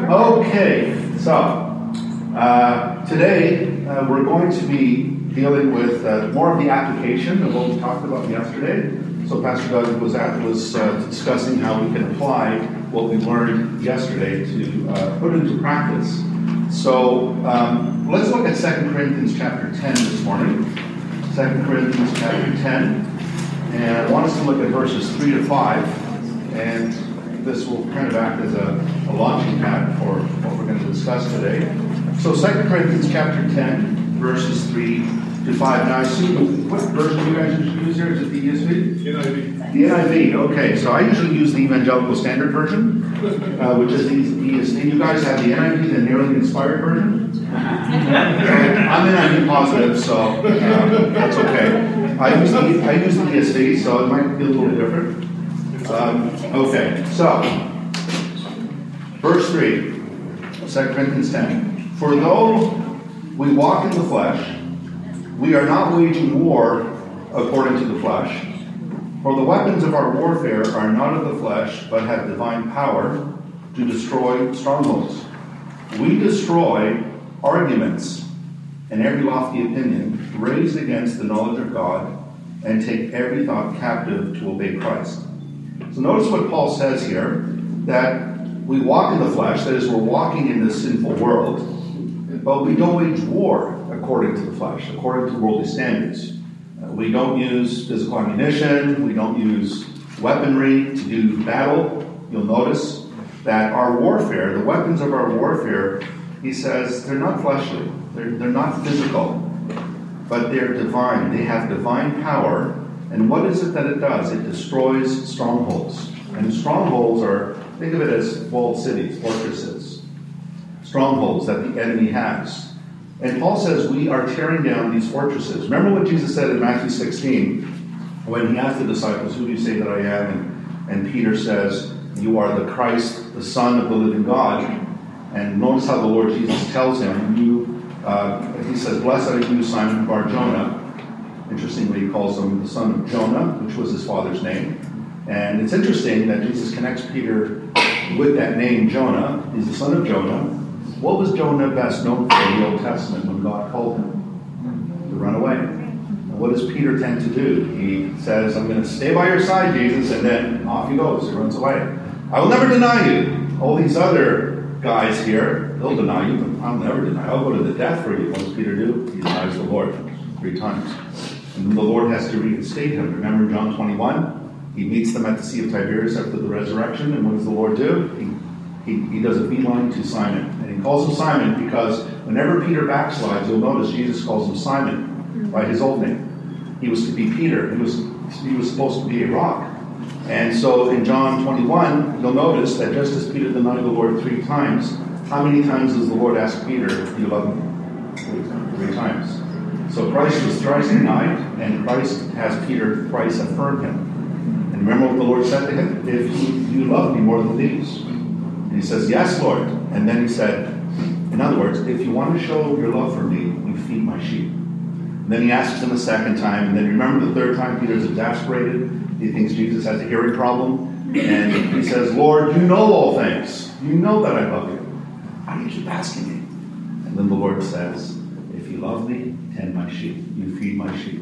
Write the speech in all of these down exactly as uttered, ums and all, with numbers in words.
Okay, so uh, today uh, we're going to be dealing with uh, more of the application of what we talked about yesterday. So Pastor Doug was at, was uh, discussing how we can apply what we learned yesterday to uh, put into practice. So um, let's look at Second Corinthians chapter ten this morning. Second Corinthians chapter ten, and I want us to look at verses three to five, and this will kind of act as a, a launching pad for what we're going to discuss today. So Second Corinthians chapter ten, verses three to five. Now I assume, what version do you guys usually use here? Is it the E S V? N I V. The N I V, okay. So I usually use the Evangelical Standard Version, uh, which is the E S V. You guys have the N I V, the Nearly Inspired Version? So I'm N I V positive, so uh, that's okay. I use, the, I use the E S V, so it might be a little different. Um, okay, so, verse three, Second Corinthians ten. For though we walk in the flesh, we are not waging war according to the flesh. For the weapons of our warfare are not of the flesh, but have divine power to destroy strongholds. We destroy arguments and every lofty opinion raised against the knowledge of God, and take every thought captive to obey Christ. So notice what Paul says here, that we walk in the flesh, that is, we're walking in this sinful world, but we don't wage war according to the flesh, according to worldly standards. Uh, we don't use physical ammunition, we don't use weaponry to do battle. You'll notice that our warfare, the weapons of our warfare, he says, they're not fleshly, they're, they're not physical, but they're divine. They have divine power. And what is it that it does? It destroys strongholds. And strongholds are, think of it as walled cities, fortresses, strongholds that the enemy has. And Paul says we are tearing down these fortresses. Remember what Jesus said in Matthew sixteen, when he asked the disciples, who do you say that I am? And, and Peter says, you are the Christ, the Son of the living God. And notice how the Lord Jesus tells him, you, uh, he says, blessed are you, Simon Bar-Jonah. Interestingly, he calls him the son of Jonah, which was his father's name. And it's interesting that Jesus connects Peter with that name, Jonah. He's the son of Jonah. What was Jonah best known for in the Old Testament when God called him? To run away. And what does Peter tend to do? He says, I'm going to stay by your side, Jesus, and then off he goes. He runs away. I will never deny you. All these other guys here, they'll deny you, but I'll never deny you. I'll go to the death for you. What does Peter do? He denies the Lord three times. And the Lord has to reinstate him. Remember John twenty-one? He meets them at the Sea of Tiberias after the resurrection. And what does the Lord do? He, he, he does a beeline to Simon. And he calls him Simon because whenever Peter backslides, you'll notice Jesus calls him Simon by his old name. He was to be Peter. He was, he was supposed to be a rock. And so in John twenty-one, you'll notice that just as Peter denied the Lord three times, how many times does the Lord ask Peter, do you love me? Three times. So Christ was thrice denied, and Christ has Peter thrice affirm him. And remember what the Lord said to him? If you, you love me more than these. And he says, yes, Lord. And then he said, in other words, if you want to show your love for me, you feed my sheep. And then he asks him a second time, and then remember the third time Peter's exasperated. He thinks Jesus has a hearing problem. And he says, Lord, you know all things. You know that I love you. Why do you keep asking me? And then the Lord says, if you love me, tend my sheep. You feed my sheep.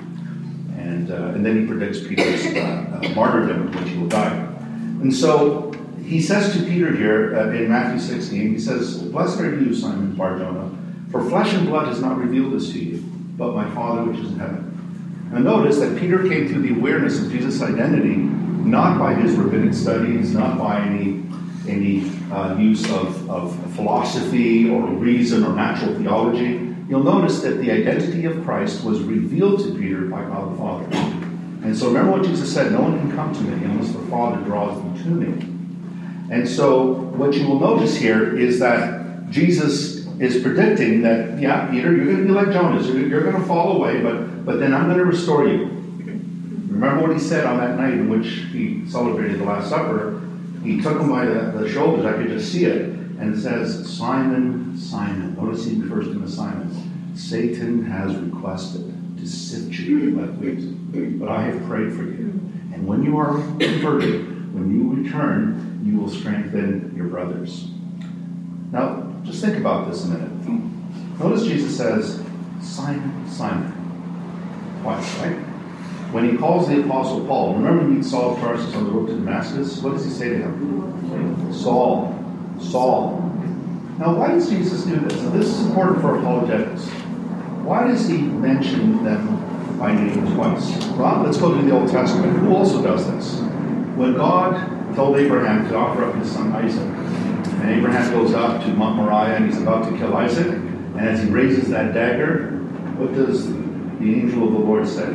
And uh, and then he predicts Peter's uh, uh, martyrdom, in which he will die. And so he says to Peter here uh, in Matthew sixteen, he says, blessed are you, Simon Bar-Jonah, for flesh and blood has not revealed this to you, but my Father which is in heaven. Now notice that Peter came to the awareness of Jesus' identity, not by his rabbinic studies, not by any, any uh, use of, of philosophy or reason or natural theology. You'll notice that the identity of Christ was revealed to Peter by God the Father. And so remember what Jesus said, no one can come to me unless the Father draws them to me. And so what you will notice here is that Jesus is predicting that, yeah, Peter, you're going to be like Jonas. You're, you're going to fall away, but, but then I'm going to restore you. Remember what he said on that night in which he celebrated the Last Supper. He took him by the, the shoulders. I could just see it. And it says, Simon, Simon. Notice he refers to him as Simon. Satan has requested to sift you like wheat, but I have prayed for you. And when you are converted, when you return, you will strengthen your brothers. Now, just think about this a minute. Notice Jesus says, Simon, Simon. Twice, right? When he calls the Apostle Paul, remember he meets Saul of Tarsus on the road to Damascus? What does he say to him? Saul, Saul. Now, why does Jesus do this? And this is important for apologetics. Why does he mention them by name twice? Well, let's go to the Old Testament. Who also does this? When God told Abraham to offer up his son Isaac, and Abraham goes up to Mount Moriah and he's about to kill Isaac, and as he raises that dagger, what does the angel of the Lord say?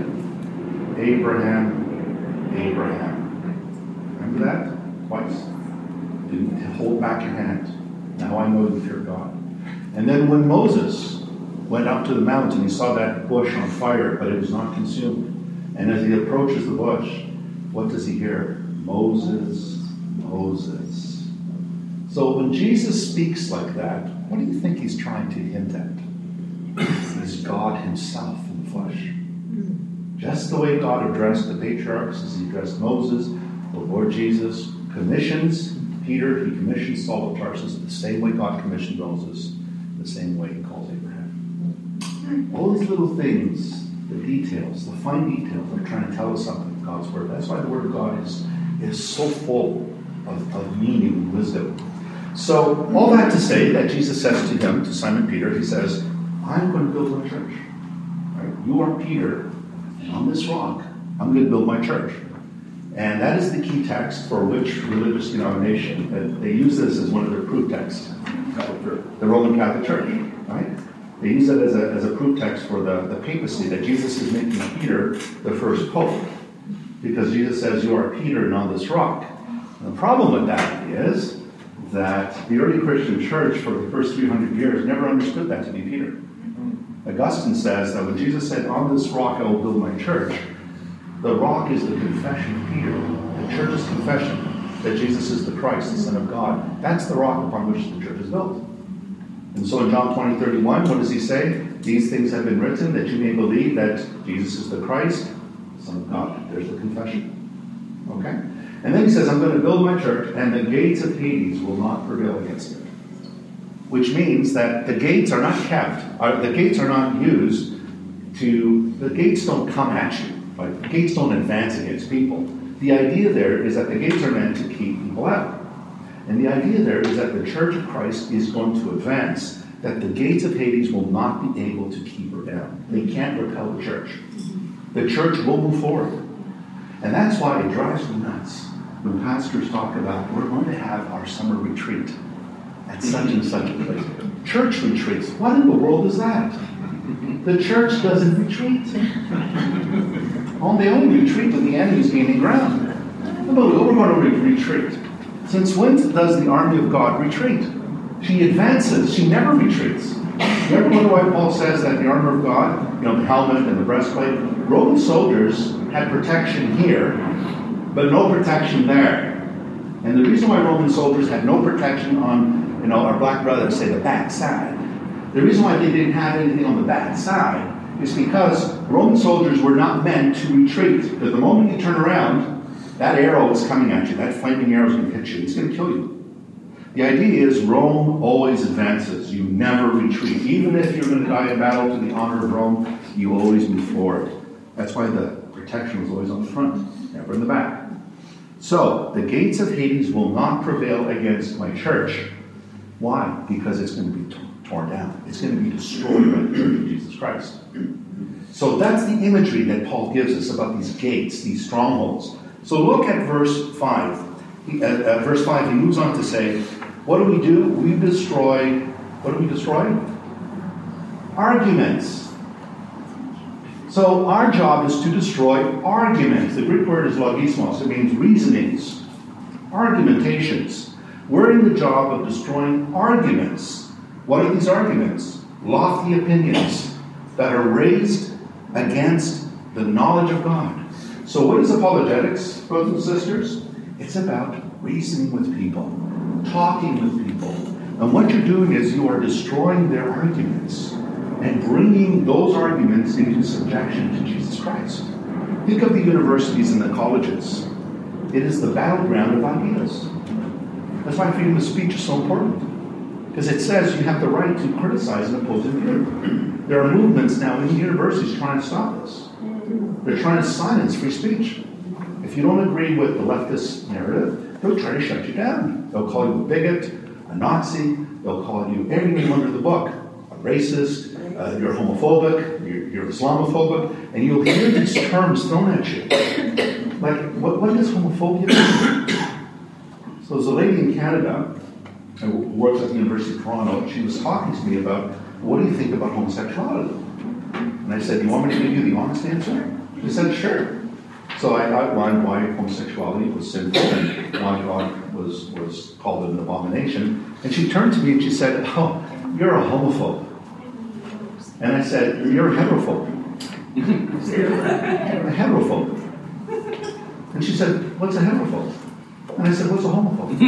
Abraham, Abraham. Remember that? Twice. Didn't hold back your hand. Now I know you fear God. And then when Moses went up to the mountain, he saw that bush on fire, but it was not consumed. And as he approaches the bush, what does he hear? Moses, Moses. So when Jesus speaks like that, what do you think he's trying to hint at? He's God himself in the flesh. Just the way God addressed the patriarchs as he addressed Moses, the Lord Jesus commissions Peter, he commissions Saul of Tarsus the same way God commissioned Moses, the same way he calls Abraham. All these little things, the details, the fine details, are trying to tell us something of God's word. That's why the word of God is, is so full of, of meaning and wisdom. So, all that to say that Jesus says to him, to Simon Peter, he says, I'm going to build my church. Right? You are Peter, and on this rock, I'm going to build my church. And that is the key text for which religious denomination, uh, they use this as one of their proof texts. The Roman Catholic Church, right? They use it as a, as a proof text for the, the papacy, that Jesus is making Peter the first pope. Because Jesus says, you are Peter and on this rock. And the problem with that is that the early Christian church for the first three hundred years never understood that to be Peter. Augustine says that when Jesus said, on this rock I will build my church, the rock is the confession of Peter, the church's confession that Jesus is the Christ, the Son of God. That's the rock upon which the church is built. And so in John twenty, thirty-one, what does he say? These things have been written that you may believe that Jesus is the Christ, the Son of God. There's the confession. Okay? And then he says, I'm going to build my church, and the gates of Hades will not prevail against it. Which means that the gates are not kept, are, the gates are not used to, the gates don't come at you. Right? The gates don't advance against people. The idea there is that the gates are meant to keep people out. And the idea there is that the Church of Christ is going to advance, that the gates of Hades will not be able to keep her down. They can't repel the church. The church will move forward. And that's why it drives me nuts when pastors talk about, we're going to have our summer retreat at such and such a place. Church retreats. What in the world is that? The church doesn't retreat. Oh, they only retreat when the enemy's gaining ground. But we're going to re- retreat. Since when does the army of God retreat? She advances. She never retreats. You ever wonder why Paul says that the armor of God, you know, the helmet and the breastplate, Roman soldiers had protection here, but no protection there. And the reason why Roman soldiers had no protection on, you know, our black brothers say the back side, the reason why they didn't have anything on the back side is because Roman soldiers were not meant to retreat. Because the moment you turn around, that arrow is coming at you. That flaming arrow is going to hit you. It's going to kill you. The idea is Rome always advances. You never retreat. Even if you're going to die in battle to the honor of Rome, you always move forward. That's why the protection was always on the front, never in the back. So, the gates of Hades will not prevail against my church. Why? Because it's going to be t- torn down. It's going to be destroyed by the church of Jesus Christ. So that's the imagery that Paul gives us about these gates, these strongholds. So look at verse five. He, uh, uh, verse five, he moves on to say, what do we do? We destroy, what do we destroy? Arguments. So our job is to destroy arguments. The Greek word is logismos. It means reasonings, argumentations. We're in the job of destroying arguments. What are these arguments? Lofty opinions that are raised against the knowledge of God. So what is apologetics, brothers and sisters? It's about reasoning with people, talking with people. And what you're doing is you are destroying their arguments and bringing those arguments into subjection to Jesus Christ. Think of the universities and the colleges. It is the battleground of ideas. That's why freedom of speech is so important. Because it says you have the right to criticize and oppose a leader. There are movements now in universities trying to stop this. They're trying to silence free speech. If you don't agree with the leftist narrative, they'll try to shut you down. They'll call you a bigot, a Nazi, they'll call you every name under the book, a racist, uh, you're homophobic, you're, you're Islamophobic, and you'll hear these terms thrown at you. Like, what, what does homophobia mean? So there's a lady in Canada who works at the University of Toronto. She was talking to me about, what do you think about homosexuality? And I said, do you want me to give you the honest answer? She said, sure. So I outlined why homosexuality was sinful and why God was, was called it an abomination. And she turned to me and she said, oh, you're a homophobe. And I said, you're a heterophobe. A heterophobe. And she said, what's a heterophobe? And I said, what's a homophobe?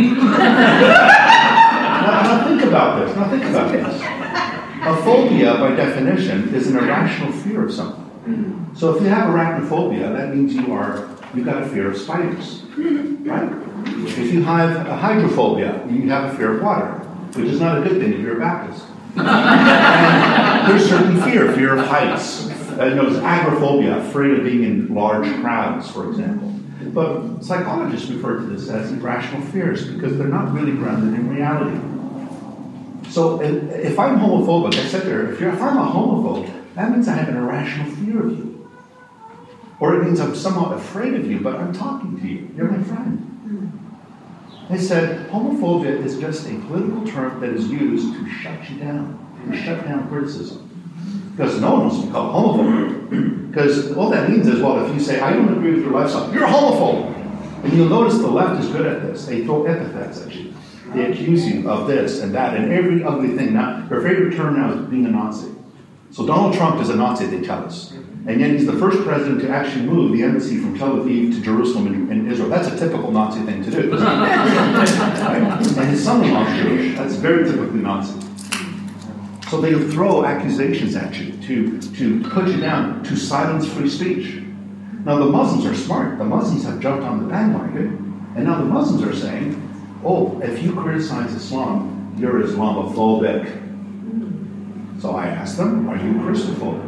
now, now think about this. Now think about this. A phobia, by definition, is an irrational fear of something. So if you have arachnophobia, that means you are, you've got a fear of spiders, right? If you have a hydrophobia, you have a fear of water, which is not a good thing if you're a Baptist. And there's certain fear, fear of heights. Uh, no, it's agoraphobia, afraid of being in large crowds, for example. But psychologists refer to this as irrational fears because they're not really grounded in reality. So if I'm homophobic, I said there, if, you're, if I'm a homophobe, that means I have an irrational fear of you. Or it means I'm somewhat afraid of you, but I'm talking to you. You're my friend. They said homophobia is just a political term that is used to shut you down, to shut down criticism. Because no one wants to be called homophobic. Because all that means is, well, if you say, I don't agree with your lifestyle, you're a homophobe. And you'll notice the left is good at this. They throw epithets at you. They accuse you of this and that and every ugly thing. Now, their favorite term now is being a Nazi. So Donald Trump is a Nazi, they tell us. And yet he's the first president to actually move the embassy from Tel Aviv to Jerusalem in, in Israel. That's a typical Nazi thing to do. Right? And his son-in-law is Jewish. That's very typically Nazi. So they throw accusations at you to, to put you down, to silence free speech. Now the Muslims are smart. The Muslims have jumped on the bandwagon. And now the Muslims are saying, oh, if you criticize Islam, you're Islamophobic. So I asked them, are you Christophobic?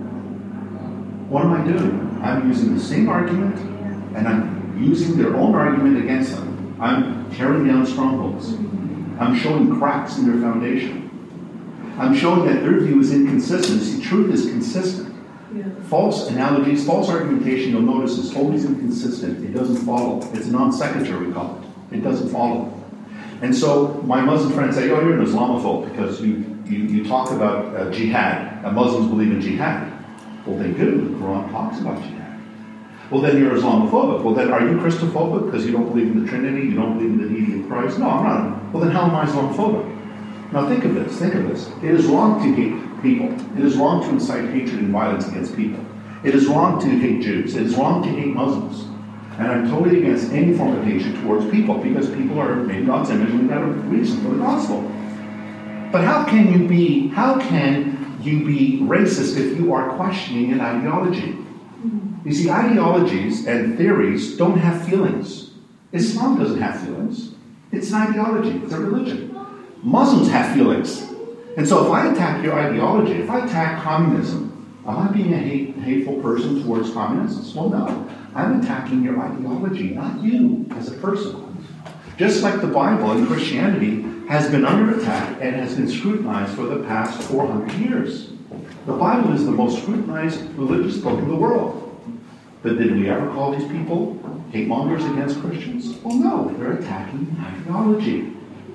What am I doing? I'm using the same argument, and I'm using their own argument against them. I'm tearing down strongholds. I'm showing cracks in their foundation. I'm showing that their view is inconsistent. See, truth is consistent. Yeah. False analogies, false argumentation, you'll notice, is always inconsistent. It doesn't follow. It's non sequitur, we call it. It doesn't follow. And so my Muslim friends say, oh, you're an Islamophobe because you, you, you talk about uh, jihad. And Muslims believe in jihad. Well, they do. The Quran talks about jihad. Well, then you're Islamophobic. Well, then are you Christophobic because you don't believe in the Trinity? You don't believe in the deity of Christ? No, I'm not. Well, then how am I Islamophobic? Now think of this. Think of this. It is wrong to hate people. It is wrong to incite hatred and violence against people. It is wrong to hate Jews. It is wrong to hate Muslims. And I'm totally against any form of hatred towards people because people are made in God's image and we've got a reason for the gospel. But how can you be, how can you be racist if you are questioning an ideology? You see, ideologies and theories don't have feelings. Islam doesn't have feelings. It's an ideology. It's a religion. Muslims have feelings. And so if I attack your ideology, if I attack communism, am I being a hate, hateful person towards communists? Well, no. I'm attacking your ideology, not you as a person. Just like the Bible and Christianity has been under attack and has been scrutinized for the past four hundred years. The Bible is the most scrutinized religious book in the world. But did we ever call these people hate mongers against Christians? Well, no. They're attacking ideology.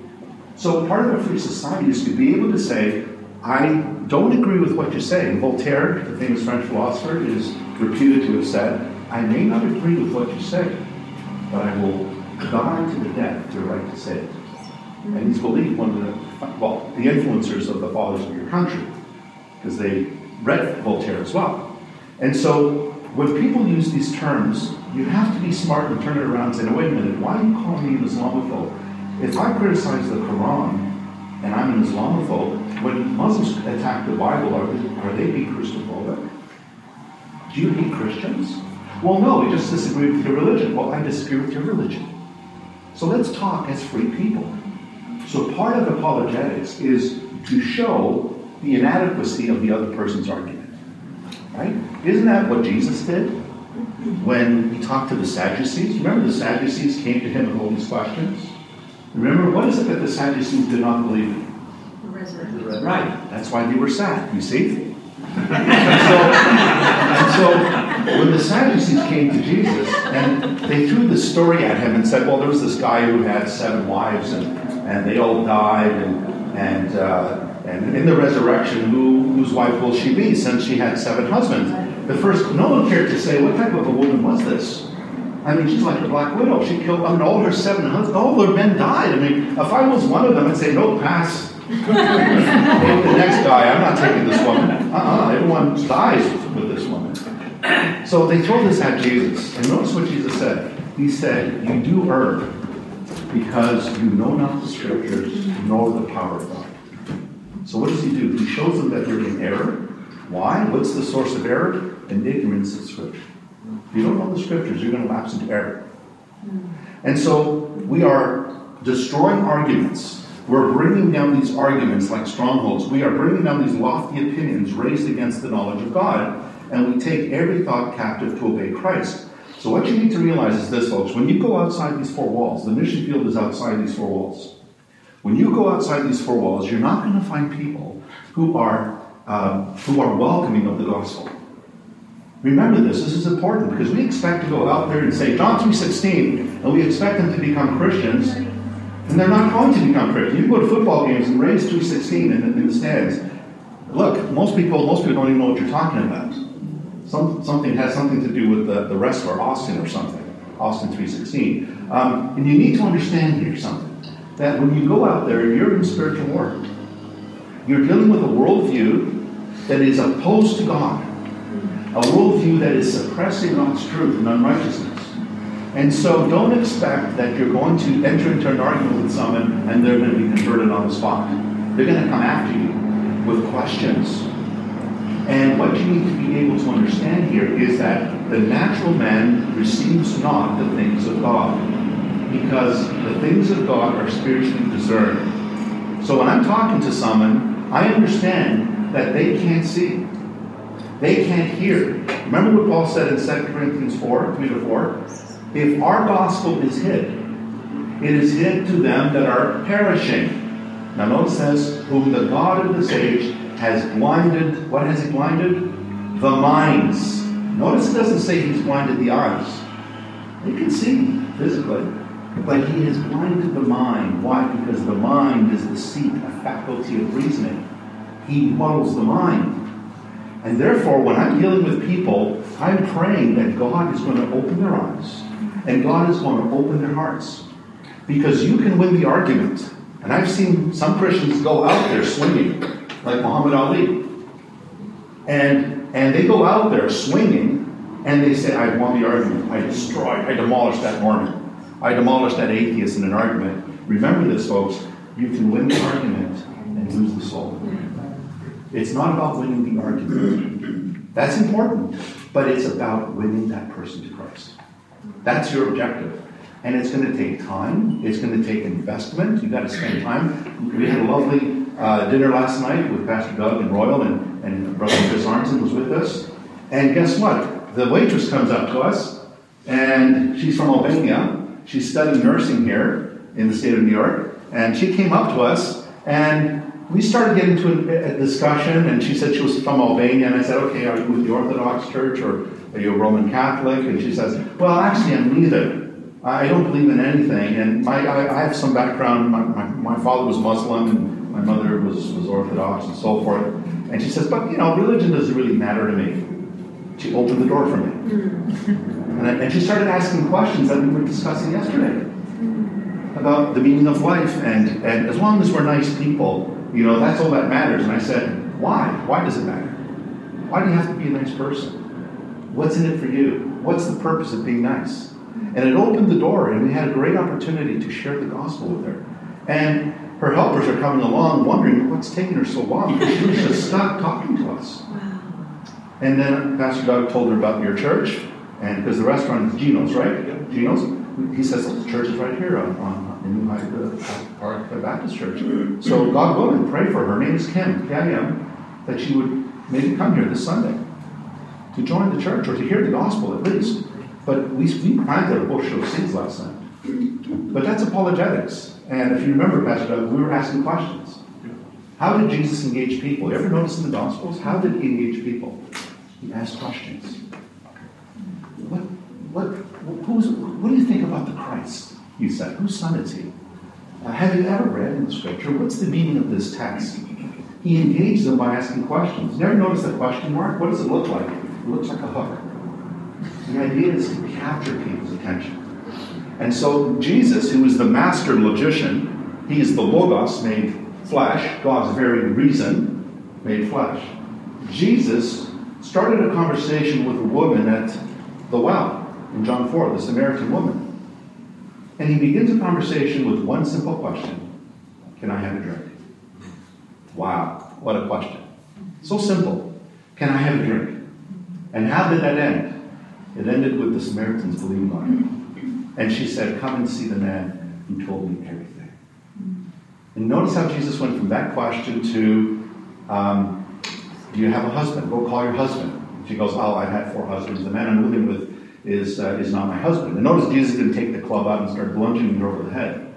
So part of a free society is to be able to say, I don't agree with what you say. Voltaire, the famous French philosopher, is reputed to have said, I may not agree with what you say, but I will die to the death your right to say it. And he's believed one of the, well, the influencers of the fathers of your country, because they read Voltaire as well. And so when people use these terms, you have to be smart and turn it around and say, no, wait a minute, why are you calling me an Islamophobe? If I criticize the Quran and I'm an Islamophobe, when Muslims attack the Bible, are they, are they being Christophobic? Do you hate Christians? Well, no, we just disagree with your religion. Well, I disagree with your religion. So let's talk as free people. So part of apologetics is to show the inadequacy of the other person's argument. Right? Isn't that what Jesus did when he talked to the Sadducees? Remember the Sadducees came to him with all these questions? Remember, what is it that the Sadducees did not believe in? The resurrection. Right. That's why they were sad, you see? and, so, and so when the Sadducees came to Jesus and they threw the story at him and said, well, there was this guy who had seven wives and, and they all died and and uh, and in the resurrection, who whose wife will she be since she had seven husbands? The first, no one cared to say, what type of a woman was this? I mean, she's like the Black Widow. She killed, I mean, all her seven husbands, all their men died. I mean, if I was one of them, I'd say, no, pass. Take the next guy. I'm not taking this woman. Uh-uh. Everyone dies with this woman. So they throw this at Jesus. And notice what Jesus said. He said, you do err because you know not the Scriptures nor the power of God. So what does he do? He shows them that they're in error. Why? What's the source of error? An ignorance of Scripture. If you don't know the Scriptures, you're going to lapse into error. And so we are destroying arguments. We're bringing down these arguments like strongholds. We are bringing down these lofty opinions raised against the knowledge of God, and we take every thought captive to obey Christ. So what you need to realize is this, folks. When you go outside these four walls, the mission field is outside these four walls. When you go outside these four walls, you're not going to find people who are uh, who are welcoming of the gospel. Remember this. This is important because we expect to go out there and say John three sixteen, and we expect them to become Christians. And they're not going to become Christians. You go to football games and raise three sixteen in, in the stands. Look, most people most people don't even know what you're talking about. Some, something has something to do with the, the wrestler, Austin or something. Austin three sixteen. Um, and you need to understand here something. That when you go out there, you're in spiritual war. You're dealing with a worldview that is opposed to God. A worldview that is suppressing God's truth and unrighteousness. And so don't expect that you're going to enter into an argument with someone and they're going to be converted on the spot. They're going to come after you with questions. And what you need to be able to understand here is that the natural man receives not the things of God, because the things of God are spiritually discerned. So when I'm talking to someone, I understand that they can't see. They can't hear. Remember what Paul said in Second Corinthians four, three to four? If our gospel is hid, it is hid to them that are perishing. Now notice it says, whom the God of this age has blinded, what has he blinded? The minds. Notice it doesn't say he's blinded the eyes. They can see physically, but he has blinded the mind. Why? Because the mind is the seat, a faculty of reasoning. He muddles the mind. And therefore, when I'm dealing with people, I'm praying that God is going to open their eyes. And God is going to open their hearts. Because you can win the argument. And I've seen some Christians go out there swinging, like Muhammad Ali. And, and they go out there swinging, and they say, I won the argument. I destroyed, I demolished that Mormon. I demolished that atheist in an argument. Remember this, folks. You can win the argument and lose the soul. It's not about winning the argument. That's important. But it's about winning that person to Christ. That's your objective. And it's going to take time. It's going to take investment. You've got to spend time. We had a lovely uh, dinner last night with Pastor Doug and Royal, and, and Brother Chris Arnson was with us. And guess what? The waitress comes up to us, and she's from Albania. She's studying nursing here in the state of New York. And she came up to us, and we started getting into a, a discussion, and she said she was from Albania. And I said, okay, are you with the Orthodox Church, or are you a Roman Catholic? And she says, well, actually, I'm neither. I don't believe in anything, and my, I, I have some background. My, my, my father was Muslim, and my mother was, was Orthodox, and so forth. And she says, but, you know, religion doesn't really matter to me. She opened the door for me. And, I, and she started asking questions that we were discussing yesterday about the meaning of life, and, and as long as we're nice people, you know, that's all that matters. And I said, why? Why does it matter? Why do you have to be a nice person? What's in it for you? What's the purpose of being nice? And it opened the door, and we had a great opportunity to share the gospel with her. And her helpers are coming along wondering what's taking her so long, because she was just stuck talking to us. And then Pastor Doug told her about your church, and because the restaurant is Gino's, right? Gino's. He says, the church is right here on, on in New Hyde, uh, Park Baptist Church. So God willing, pray for her. Her name is Kim, K I M, that she would maybe come here this Sunday to join the church or to hear the gospel at least. But we, we planted a bush of seeds last night. But that's apologetics. And if you remember, Pastor Doug, we were asking questions. How did Jesus engage people? You ever notice in the Gospels? How did he engage people? He asked questions. What, what, who's, what do you think about the Christ? He said. Whose son is he? Uh, have you ever read in the Scripture? What's the meaning of this text? He engaged them by asking questions. You ever notice the question mark? What does it look like? It looks like a hook. The idea is to capture people's attention. And so Jesus, who is the master logician, he is the Logos made flesh, God's very reason made flesh. Jesus started a conversation with a woman at the well in John four, the Samaritan woman. And he begins a conversation with one simple question. Can I have a drink? Wow, what a question. So simple. Can I have a drink? And how did that end? It ended with the Samaritans believing on him. And she said, come and see the man who told me everything. And notice how Jesus went from that question to, um, do you have a husband? Go call your husband. She goes, oh, I've had four husbands. The man I'm living with is uh, is not my husband. And notice Jesus didn't take the club out and start bludgeoning her over the head.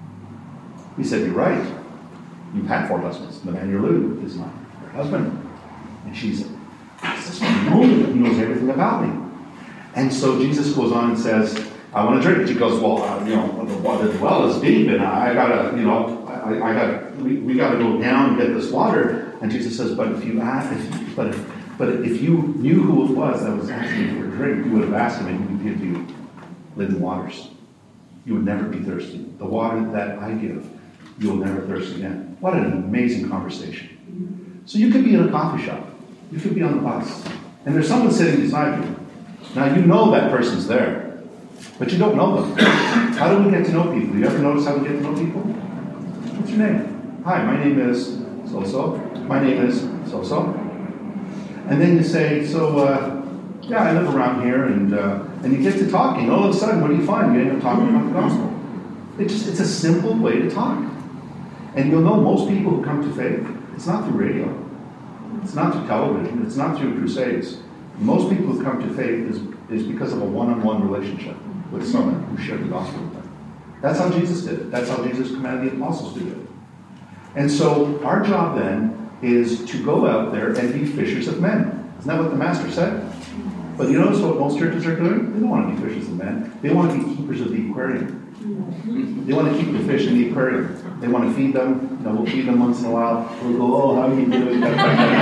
He said, you're right. You've had four husbands. The man you're living with is not your husband. And she said, this man, he knows everything about me. And so Jesus goes on and says, I want to drink. She goes, well, uh, you know, the, the well is deep, and I gotta, you know, I, I gotta, we, we gotta go down and get this water. And Jesus says, but if you ask, if, but if, but if you knew who it was that was asking for a drink, you would have asked him, and he would give you living waters. You would never be thirsty. The water that I give, you'll never thirst again. What an amazing conversation. So you could be in a coffee shop. You could be on the bus. And there's someone sitting beside you. Now you know that person's there, but you don't know them. How do we get to know people? Do you ever notice how we get to know people? What's your name? Hi, my name is so-so. My name is so-so. And then you say, so, uh, yeah, I live around here, and uh, and you get to talking. All of a sudden, what do you find? You end up talking about the gospel. It just, it's a simple way to talk. And you'll know most people who come to faith, it's not through radio. It's not through television. It's not through crusades. Most people who come to faith is, is because of a one-on-one relationship with someone who shared the gospel with them. That's how Jesus did it. That's how Jesus commanded the apostles to do it. And so our job then is to go out there and be fishers of men. Isn't that what the Master said? But you notice what most churches are doing? They don't want to be fishers of men. They want to be keepers of the aquarium. They want to keep the fish in the aquarium. They want to feed them. You know, we'll feed them once in a while. We'll go, oh, how are you doing? Hey,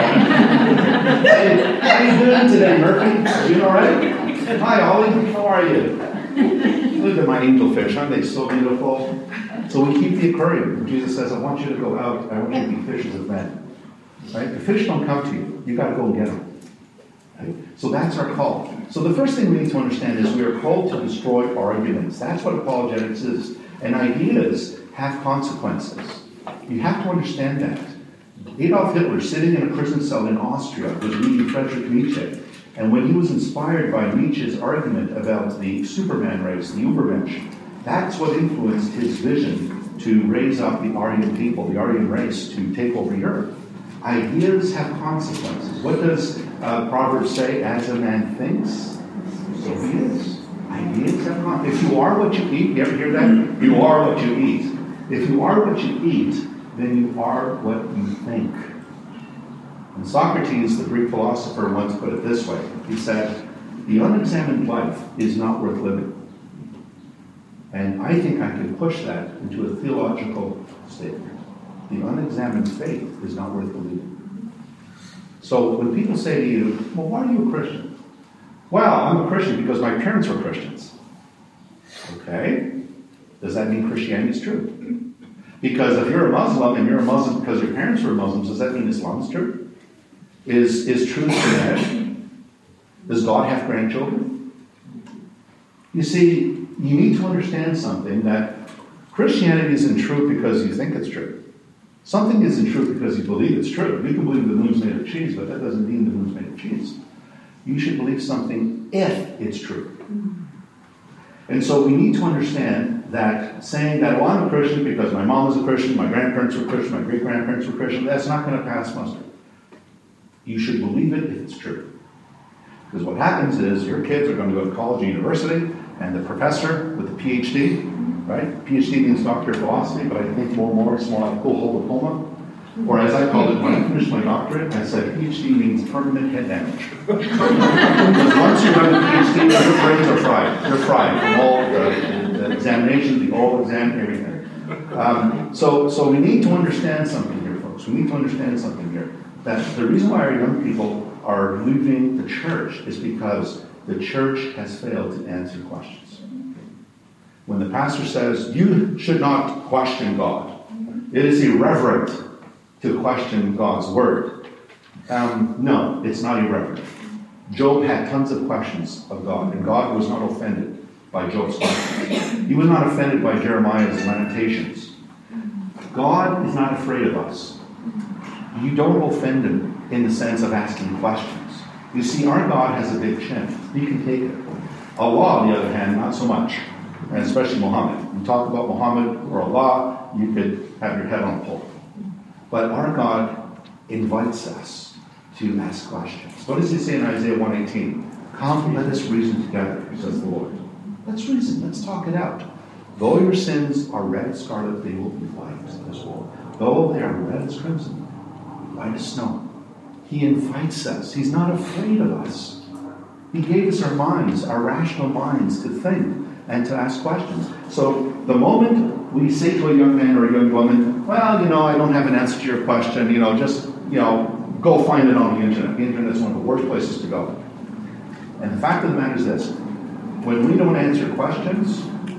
how are you doing today, Murphy? Doing all right? Hi, Ollie. How are you? Look at my angelfish. Aren't they so beautiful? So we keep the aquarium. Jesus says, I want you to go out. I want you to be fishers of men. Right? The fish don't come to you. You've got to go and get them. Right? So that's our call. So the first thing we need to understand is we are called to destroy arguments. That's what apologetics is. And ideas have consequences. You have to understand that. Adolf Hitler, sitting in a prison cell in Austria, was reading Friedrich Nietzsche. And when he was inspired by Nietzsche's argument about the Superman race, the Übermensch, that's what influenced his vision to raise up the Aryan people, the Aryan race, to take over Europe. Ideas have consequences. What does uh, Proverbs say? As a man thinks, so he is. Ideas have consequences. If you are what you eat, you ever hear that? You are what you eat. If you are what you eat, then you are what you think. And Socrates, the Greek philosopher, once put it this way. He said, the unexamined life is not worth living. And I think I can push that into a theological statement. The unexamined faith is not worth believing. So when people say to you, well, why are you a Christian? Well, I'm a Christian because my parents were Christians. Okay. Does that mean Christianity is true? Because if you're a Muslim and you're a Muslim because your parents were Muslims, does that mean Islam is true? Is, is truth genetic? Does God have grandchildren? You see, you need to understand something, that Christianity isn't true because you think it's true. Something isn't true because you believe it's true. You can believe the moon's made of cheese, but that doesn't mean the moon's made of cheese. You should believe something if it's true. And so we need to understand that saying that, well, I'm a Christian because my mom was a Christian, my grandparents were Christian, my great-grandparents were Christian, that's not going to pass muster. You should believe it if it's true. Because what happens is your kids are going to go to college or university, and the professor with the P H D, right? P H D means Doctor of Philosophy, but I think more and more it's more like cool whole diploma. Or as I called it when I finished my doctorate, I said P H D means permanent head damage. Because once you run the P H D, your brains are fried. They're fried from all the, the examinations, the oral exam, everything. Um, so, so we need to understand something here, folks. We need to understand something here. That the reason why our young people are leaving the church is because the church has failed to answer questions. When the pastor says, you should not question God, it is irreverent to question God's word. Um, no, it's not irreverent. Job had tons of questions of God, and God was not offended by Job's questions. He was not offended by Jeremiah's lamentations. God is not afraid of us. You don't offend him in the sense of asking questions. You see, our God has a big chin. He can take it. Allah, on the other hand, not so much. And especially Muhammad. You talk about Muhammad or Allah, you could have your head on a pole. But our God invites us to ask questions. What does he say in Isaiah one eighteen? Come, let us reason together, says the Lord. Let's reason. Let's talk it out. Though your sins are red as scarlet, they will be white as wool. Though they are red as crimson, white as snow. He invites us. He's not afraid of us. He gave us our minds, our rational minds, to think and to ask questions. So the moment we say to a young man or a young woman, well, you know, I don't have an answer to your question, you know, just, you know, go find it on the internet. The internet is one of the worst places to go. And the fact of the matter is this. When we don't answer questions,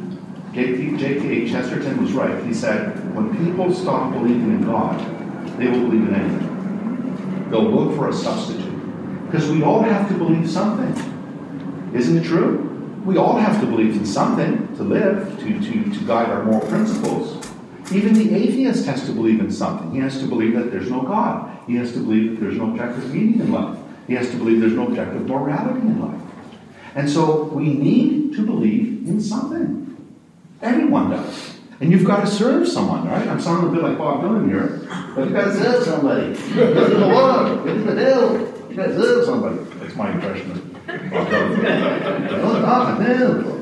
J K Chesterton was right. He said, when people stop believing in God, they will believe in anything. They'll look for a substitute. Because we all have to believe something. Isn't it true? We all have to believe in something to live, to, to, to guide our moral principles. Even the atheist has to believe in something. He has to believe that there's no God. He has to believe that there's no objective meaning in life. He has to believe there's no objective morality in life. And so we need to believe in something. Everyone does. And you've got to serve someone, right? I'm sounding a bit like Bob Dylan here. But you've got to serve somebody. Get to the Lord. Get to the devil. You've got to serve somebody. That's my impression of Bob Dylan. Don't talk to them.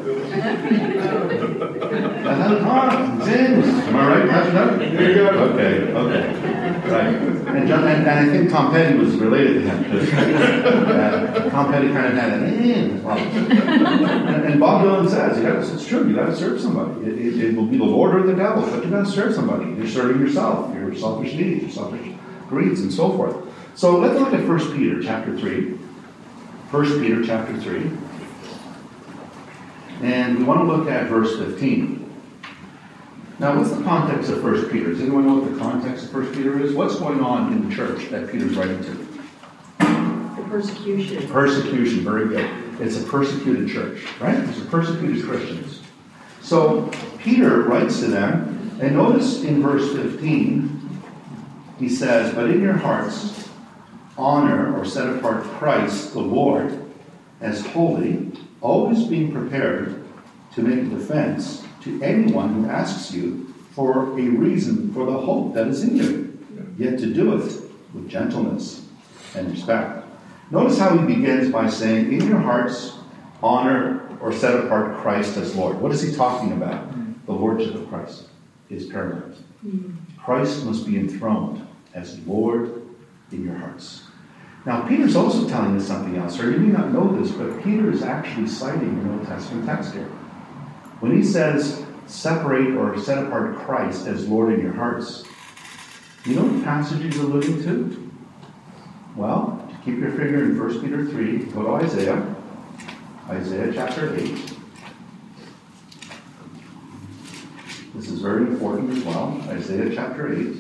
Don't talk to them. Am I right, Pastor? There you go. Okay, okay. Right. And, John, and, and I think Tom Petty was related to him. Because, uh, Tom Petty kind of had an in. And, and Bob Dylan says, you gotta, it's true, you got to serve somebody. It, it, it will be the Lord or the devil, but you got to serve somebody. You're serving yourself, your selfish needs, your selfish greeds, and so forth. So let's look at First Peter chapter three. First Peter chapter three. And we want to look at verse fifteen. Now, what's the context of First Peter? Does anyone know what the context of First Peter is? What's going on in the church that Peter's writing to? The persecution. Persecution, very good. It's a persecuted church, right? It's a persecuted Christians. So, Peter writes to them, and notice in verse fifteen, he says, but in your hearts, honor or set apart Christ the Lord as holy, always being prepared to make a defense to anyone who asks you for a reason for the hope that is in you, yet to do it with gentleness and respect. Notice how he begins by saying, in your hearts, honor or set apart Christ as Lord. What is he talking about? The Lordship of Christ is paramount. Christ must be enthroned as Lord in your hearts. Now, Peter's also telling us something else, or you may not know this, but Peter is actually citing an Old Testament text here. When he says, separate or set apart Christ as Lord in your hearts, you know what passage he's alluding to? Well, to keep your finger in First Peter three, go to Isaiah, Isaiah chapter eight. This is very important as well, Isaiah chapter eight.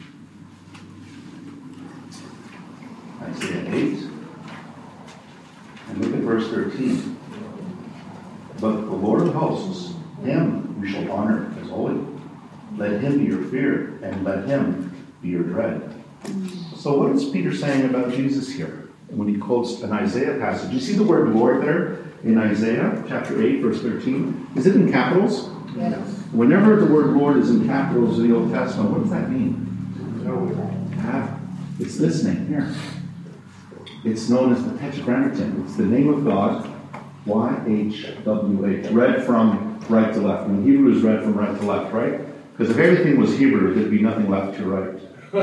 Isaiah eight. And look at verse thirteen. But the Lord of hosts, him we shall honor as holy. Let him be your fear, and let him be your dread. So what is Peter saying about Jesus here? When he quotes an Isaiah passage. You see the word Lord there in Isaiah chapter eight, verse thirteen? Is it in capitals? Yes. Whenever the word Lord is in capitals in the Old Testament, what does that mean? Ah, it's this name here. It's known as the Tetragrammaton. It's the name of God, Y H W H, read from right to left. And Hebrew is read from right to left, right? Because if everything was Hebrew, there'd be nothing left to right.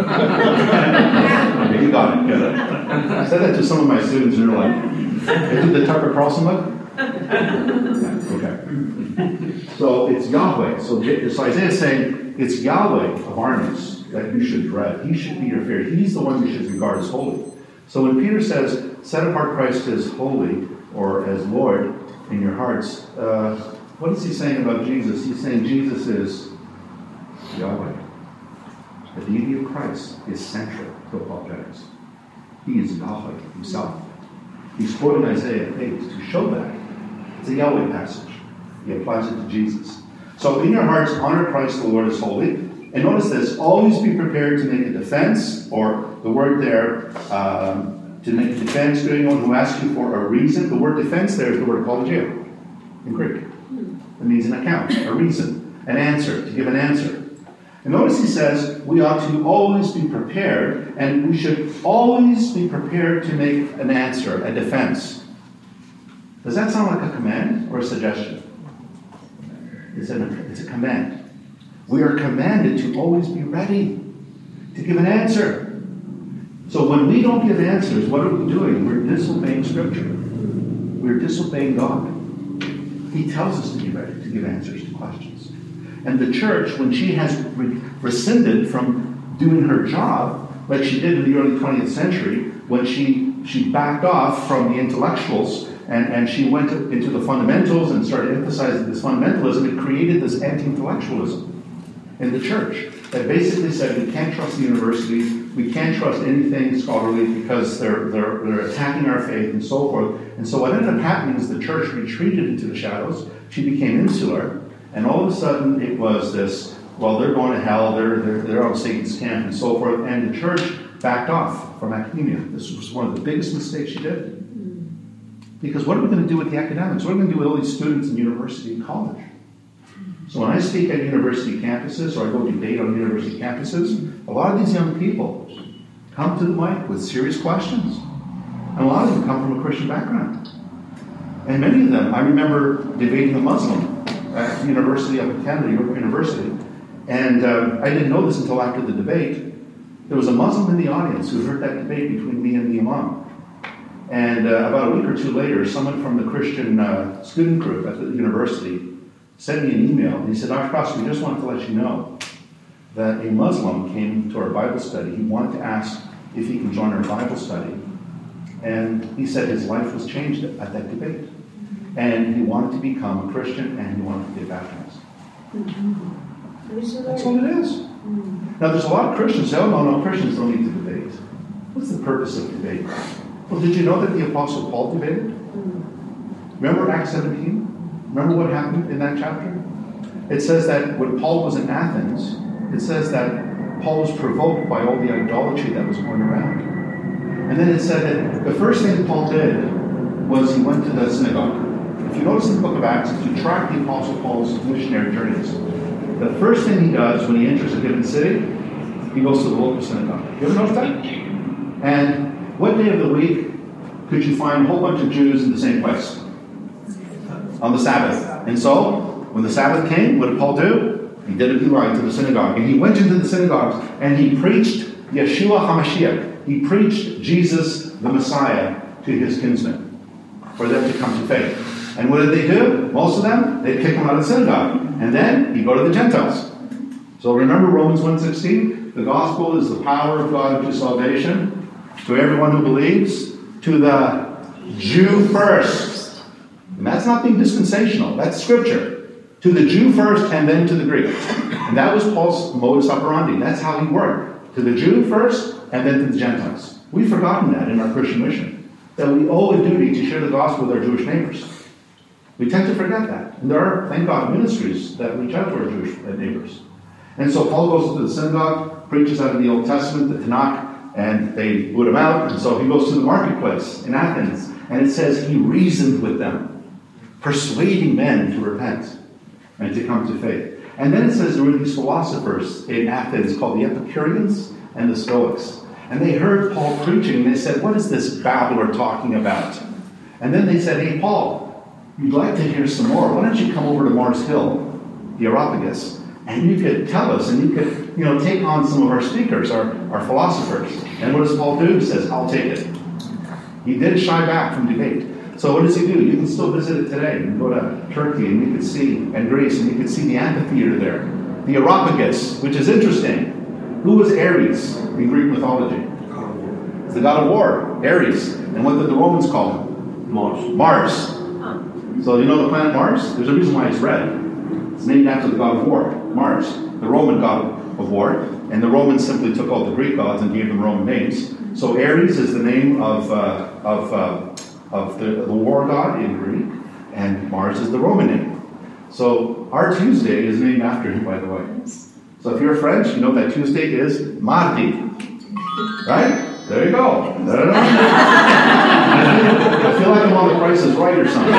Okay, you got it. Get it. I said that to some of my students, and they're like, "They did the Tucker Carlson look?" Yeah, okay. So it's Yahweh. So, so Isaiah is saying it's Yahweh of armies that you should dread. He should be your fear. He's the one you should regard as holy. So when Peter says, "Set apart Christ as holy," or as Lord in your hearts, uh, what is he saying about Jesus? He's saying Jesus is Yahweh. The deity of Christ is central to apologetics. He is Yahweh himself. He's quoting Isaiah eight to show that. It's a Yahweh passage. He applies it to Jesus. So in your hearts, honor Christ the Lord as holy. And notice this, always be prepared to make a defense, or the word there, um, to make a defense to anyone who asks you for a reason. The word defense there is the word apologeo in Greek. It means an account, a reason, an answer, to give an answer. And notice he says we ought to always be prepared, and we should always be prepared to make an answer, a defense. Does that sound like a command or a suggestion? It's a, it's a command. We are commanded to always be ready to give an answer. So when we don't give answers, what are we doing? We're disobeying Scripture. We're disobeying God. He tells us to be ready to give answers to questions. And the church, when she has re- rescinded from doing her job, like she did in the early twentieth century, when she, she backed off from the intellectuals and, and she went to, into the fundamentals and started emphasizing this fundamentalism, it created this anti-intellectualism in the church that basically said we can't trust the university, we can't trust anything scholarly because they're, they're, they're attacking our faith and so forth. And so what ended up happening is the church retreated into the shadows. She became insular. And all of a sudden, it was this, well, they're going to hell, they're, they're, they're on Satan's camp, and so forth. And the church backed off from academia. This was one of the biggest mistakes she did. Because what are we going to do with the academics? What are we going to do with all these students in university and college? So when I speak at university campuses, or I go debate on university campuses, a lot of these young people come to the mic with serious questions. And a lot of them come from a Christian background. And many of them, I remember debating a Muslim at the university up in Canada, York University. And uh, I didn't know this until after the debate. There was a Muslim in the audience who heard that debate between me and the imam. And uh, about a week or two later, someone from the Christian uh, student group at the university sent me an email. And he said, "Doctor Costa, we just wanted to let you know that a Muslim came to our Bible study. He wanted to ask if he can join our Bible study. And he said his life was changed at that debate. And he wanted to become a Christian, and he wanted to get baptized." Mm-hmm. That's all it is. Mm-hmm. Now, there's a lot of Christians who say, "Oh, no, no, Christians don't need to debate." What's the purpose of debate? Well, did you know that the Apostle Paul debated? Mm-hmm. Remember Acts seventeen? Remember what happened in that chapter? It says that when Paul was in Athens, it says that Paul was provoked by all the idolatry that was going around. And then it said that the first thing Paul did was he went to the synagogue. If you notice in the book of Acts, if you track the Apostle Paul's missionary journeys, the first thing he does when he enters a given city, he goes to the local synagogue. You ever notice that? And what day of the week could you find a whole bunch of Jews in the same place? On the Sabbath. And so, when the Sabbath came, what did Paul do? He did it right to the synagogue. And he went into the synagogues and he preached Yeshua HaMashiach. He preached Jesus the Messiah to his kinsmen for them to come to faith. And what did they do? Most of them, they'd kick him out of the synagogue. And then he'd go to the Gentiles. So remember Romans one sixteen? The gospel is the power of God to salvation to everyone who believes, to the Jew first. And that's not being dispensational. That's Scripture. To the Jew first and then to the Greek. And that was Paul's modus operandi. That's how he worked. To the Jew first and then to the Gentiles. We've forgotten that in our Christian mission. That we owe a duty to share the gospel with our Jewish neighbors. We tend to forget that. And there are, thank God, ministries that reach out to our Jewish neighbors. And so Paul goes to the synagogue, preaches out of the Old Testament, the Tanakh, and they boot him out. And so he goes to the marketplace in Athens. And it says he reasoned with them, persuading men to repent and to come to faith. And then it says there were these philosophers in Athens called the Epicureans and the Stoics. And they heard Paul preaching, and they said, what is this babbler talking about? And then they said, hey, Paul, you'd like to hear some more. Why don't you come over to Mars Hill, the Areopagus, and you could tell us, and you could, you know, take on some of our speakers, our, our philosophers. And what does Paul do? He says, I'll take it. He didn't shy back from debate. So what does he do? You can still visit it today. You can go to Turkey, and you can see, and Greece, and you can see the amphitheater there. The Areopagus, which is interesting. Who was Ares in Greek mythology? It's the god of war, Ares. And what did the Romans call him? Mars. Mars. So you know the planet Mars? There's a reason why it's red. It's named after the god of war, Mars, the Roman god of war. And the Romans simply took all the Greek gods and gave them Roman names. So Ares is the name of uh, of uh, of the, the war god in Greek, and Mars is the Roman name. So our Tuesday is named after him, by the way. So if you're French, you know that Tuesday is Mardi. Right? There you go. I feel like I'm on The Price is Right or something.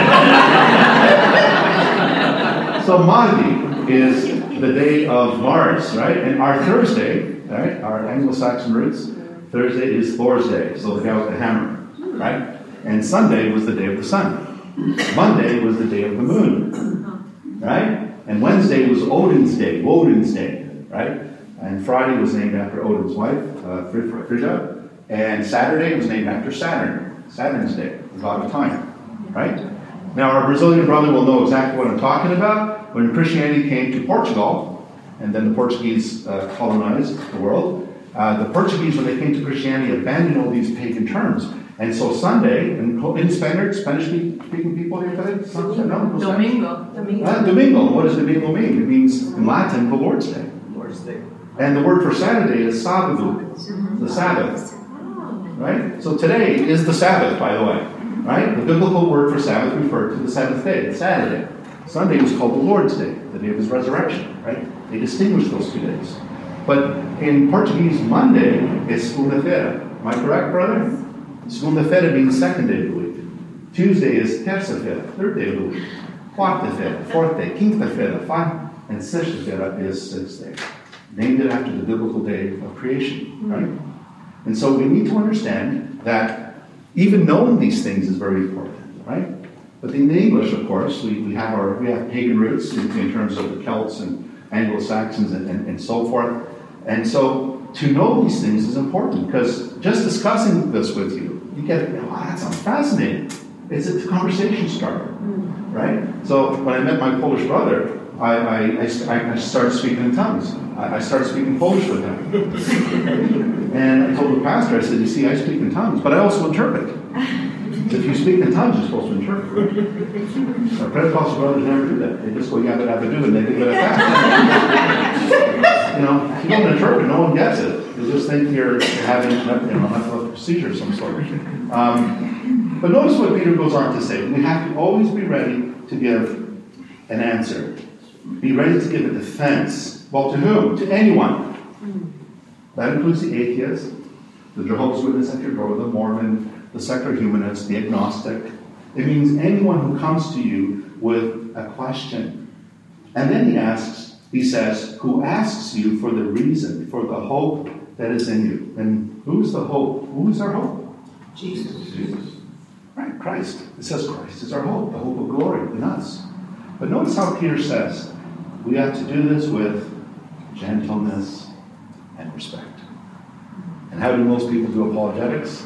So Mardi is the day of Mars, right? And our Thursday, right? Our Anglo-Saxon roots, Thursday is Thor's Day, so the guy with the hammer, right? And Sunday was the day of the sun. Monday was the day of the moon, right? And Wednesday was Odin's Day, Woden's Day, right? And Friday was named after Odin's wife, uh, Frigga. And Saturday was named after Saturn, Saturn's Day, the god of time, right? Now, our Brazilian brother will know exactly what I'm talking about. When Christianity came to Portugal, and then the Portuguese uh, colonized the world, uh, the Portuguese, when they came to Christianity, abandoned all these pagan terms. And so Sunday, and in Spanish, Spanish-speaking people here today? Domingo. No, no Domingo. Domingo. Uh, Domingo. What does Domingo mean? It means, in Latin, the Lord's Day. Lord's Day. And the word for Saturday is sábado, the Sabbath. Right? So today is the Sabbath, by the way. Right? The biblical word for Sabbath referred to the seventh day, it's Saturday. Sunday was called the Lord's Day, the day of his resurrection. Right? They distinguished those two days. But in Portuguese, Monday is segunda-feira. Am I correct, brother? Segunda-feira means second day of the week. Tuesday is terça-feira, third day of the week. Quarta-feira, fourth day. Quinta-feira, fifth. And sexta-feira is sixth day. Named it after the biblical day of creation. Right? And so we need to understand that even knowing these things is very important, right? But in the English, of course, we, we have our we have pagan roots in, in terms of the Celts and Anglo-Saxons and, and, and so forth. And so to know these things is important because just discussing this with you, you get, wow, that sounds fascinating. It's a conversation starter, right? So when I met my Polish brother, I, I, I, I started speaking in tongues. I, I started speaking Polish with him. And I told the pastor, I said, you see, I speak in tongues, but I also interpret. If you speak in tongues, you're supposed to interpret. Our Pentecostal brothers never do that. They just go yabba dabba do and they leave it at that. You know, if you don't interpret, no one gets it. They just think you're having you know, an epileptic seizure of some sort. Um, but notice what Peter goes on to say. We have to always be ready to give an answer. Be ready to give a defense. Well, to whom? To anyone. That includes the atheist, the Jehovah's Witness at your door, the Mormon, the secular humanist, the agnostic. It means anyone who comes to you with a question. And then he asks, he says, who asks you for the reason, for the hope that is in you. And who's the hope? Who is our hope? Jesus. Jesus. Right, Christ. It says Christ is our hope, the hope of glory in us. But notice how Peter says, we have to do this with gentleness and respect. And how do most people do apologetics?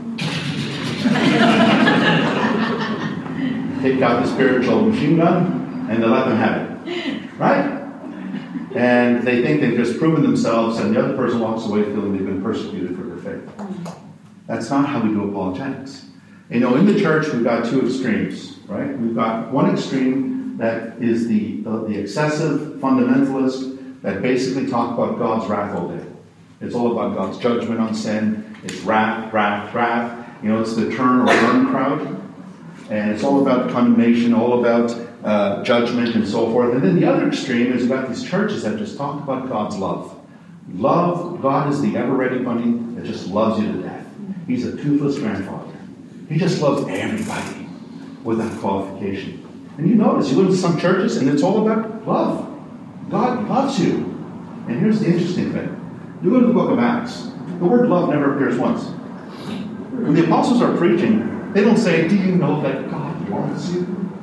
Take out the spiritual machine gun and they let them have it. Right? And they think they've just proven themselves and the other person walks away feeling they've been persecuted for their faith. That's not how we do apologetics. You know, in the church we've got two extremes, right? We've got one extreme that is the, the, the excessive fundamentalist that basically talk about God's wrath all day. It's all about God's judgment on sin. It's wrath, wrath, wrath. You know, it's the turn or burn crowd. And it's all about condemnation, all about uh, judgment and so forth. And then the other extreme is about these churches that just talk about God's love. Love, God is the ever-ready bunny that just loves you to death. He's a toothless grandfather. He just loves everybody without qualification. And you notice, you go to some churches and it's all about love. God loves you. And here's the interesting thing. You go to the book of Acts. The word love never appears once. When the apostles are preaching, they don't say, do you know that God loves you?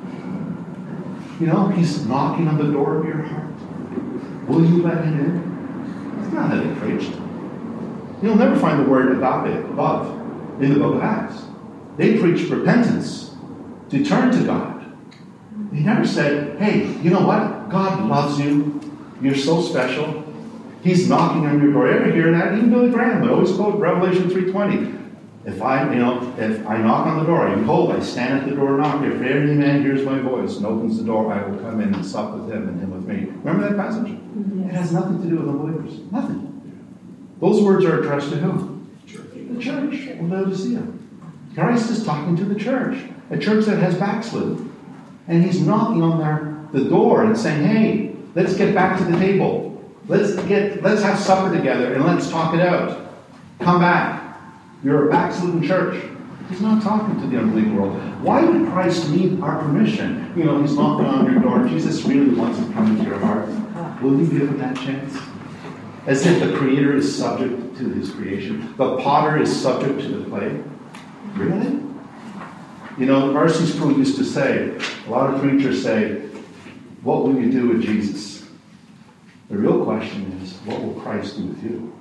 You know, he's knocking on the door of your heart. Will you let him in? That's not how they preached. You'll never find the word agape, love, in the book of Acts. They preached repentance, to turn to God. They never said, hey, you know what? God loves you. You're so special. He's knocking on your door. You ever hear that? Even Billy Graham would always quote Revelation three twenty. If I, you know, if I knock on the door, behold, I stand at the door and knock. If any man hears my voice and opens the door, I will come in and sup with him and him with me. Remember that passage? Yes. It has nothing to do with unbelievers. Nothing. Those words are addressed to whom? Church. The church. Laodicea. Christ is talking to the church. A church that has backslidden. And he's knocking on their the door and saying, hey, let's get back to the table. Let's get let's have supper together and let's talk it out. Come back. You're a backslidden church. He's not talking to the unbelieving world. Why would Christ need our permission? You know, he's knocking on your door. Jesus really wants to come into your heart. Will you give him that chance? As if the Creator is subject to his creation. The potter is subject to the clay. Really? You know, Marcy Sproul used to say, a lot of preachers say, what will you do with Jesus? The real question is, what will Christ do with you?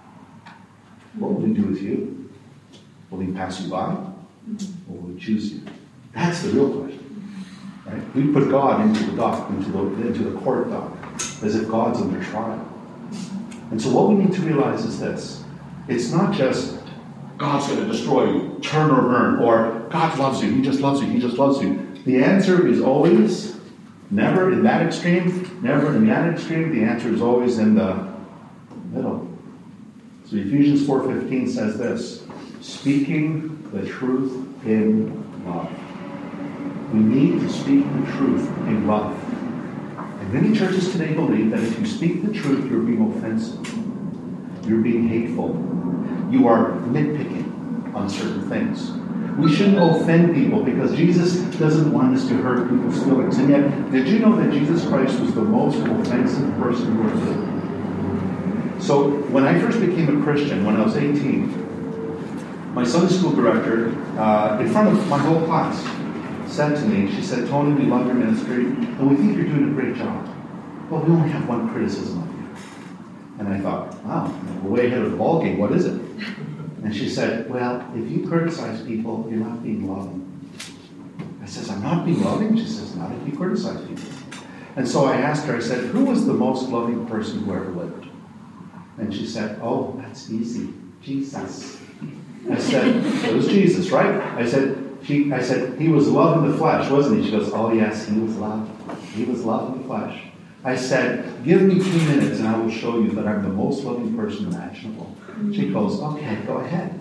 What will he do with you? Will he pass you by? Or will he choose you? That's the real question. Right? We put God into the dock, into the, into the court dock, as if God's under trial. And so what we need to realize is this. It's not just God's going to destroy you, turn or burn, or God loves you, he just loves you, he just loves you. The answer is always, never in that extreme, never in that extreme. The answer is always in the middle. So Ephesians four fifteen says this, speaking the truth in love. We need to speak the truth in love. And many churches today believe that if you speak the truth, you're being offensive. You're being hateful. You are nitpicking on certain things. We shouldn't offend people because Jesus doesn't want us to hurt people's feelings. And yet, did you know that Jesus Christ was the most offensive person who ever lived? So, when I first became a Christian, when I was eighteen, my Sunday school director, uh, in front of my whole class, said to me, she said, Tony, we love your ministry, and we think you're doing a great job. But we only have one criticism of you. And I thought, wow, we're way ahead of the ballgame. What is it? And she said, well, if you criticize people, you're not being loving. I says, I'm not being loving? She says, not if you criticize people. And so I asked her, I said, who was the most loving person who ever lived? And she said, oh, that's easy. Jesus. I said, it was Jesus, right? I said, she, I said, he was love in the flesh, wasn't he? She goes, oh yes, he was love. He was love in the flesh. I said, give me two minutes and I will show you that I'm the most loving person imaginable. She goes, okay, go ahead.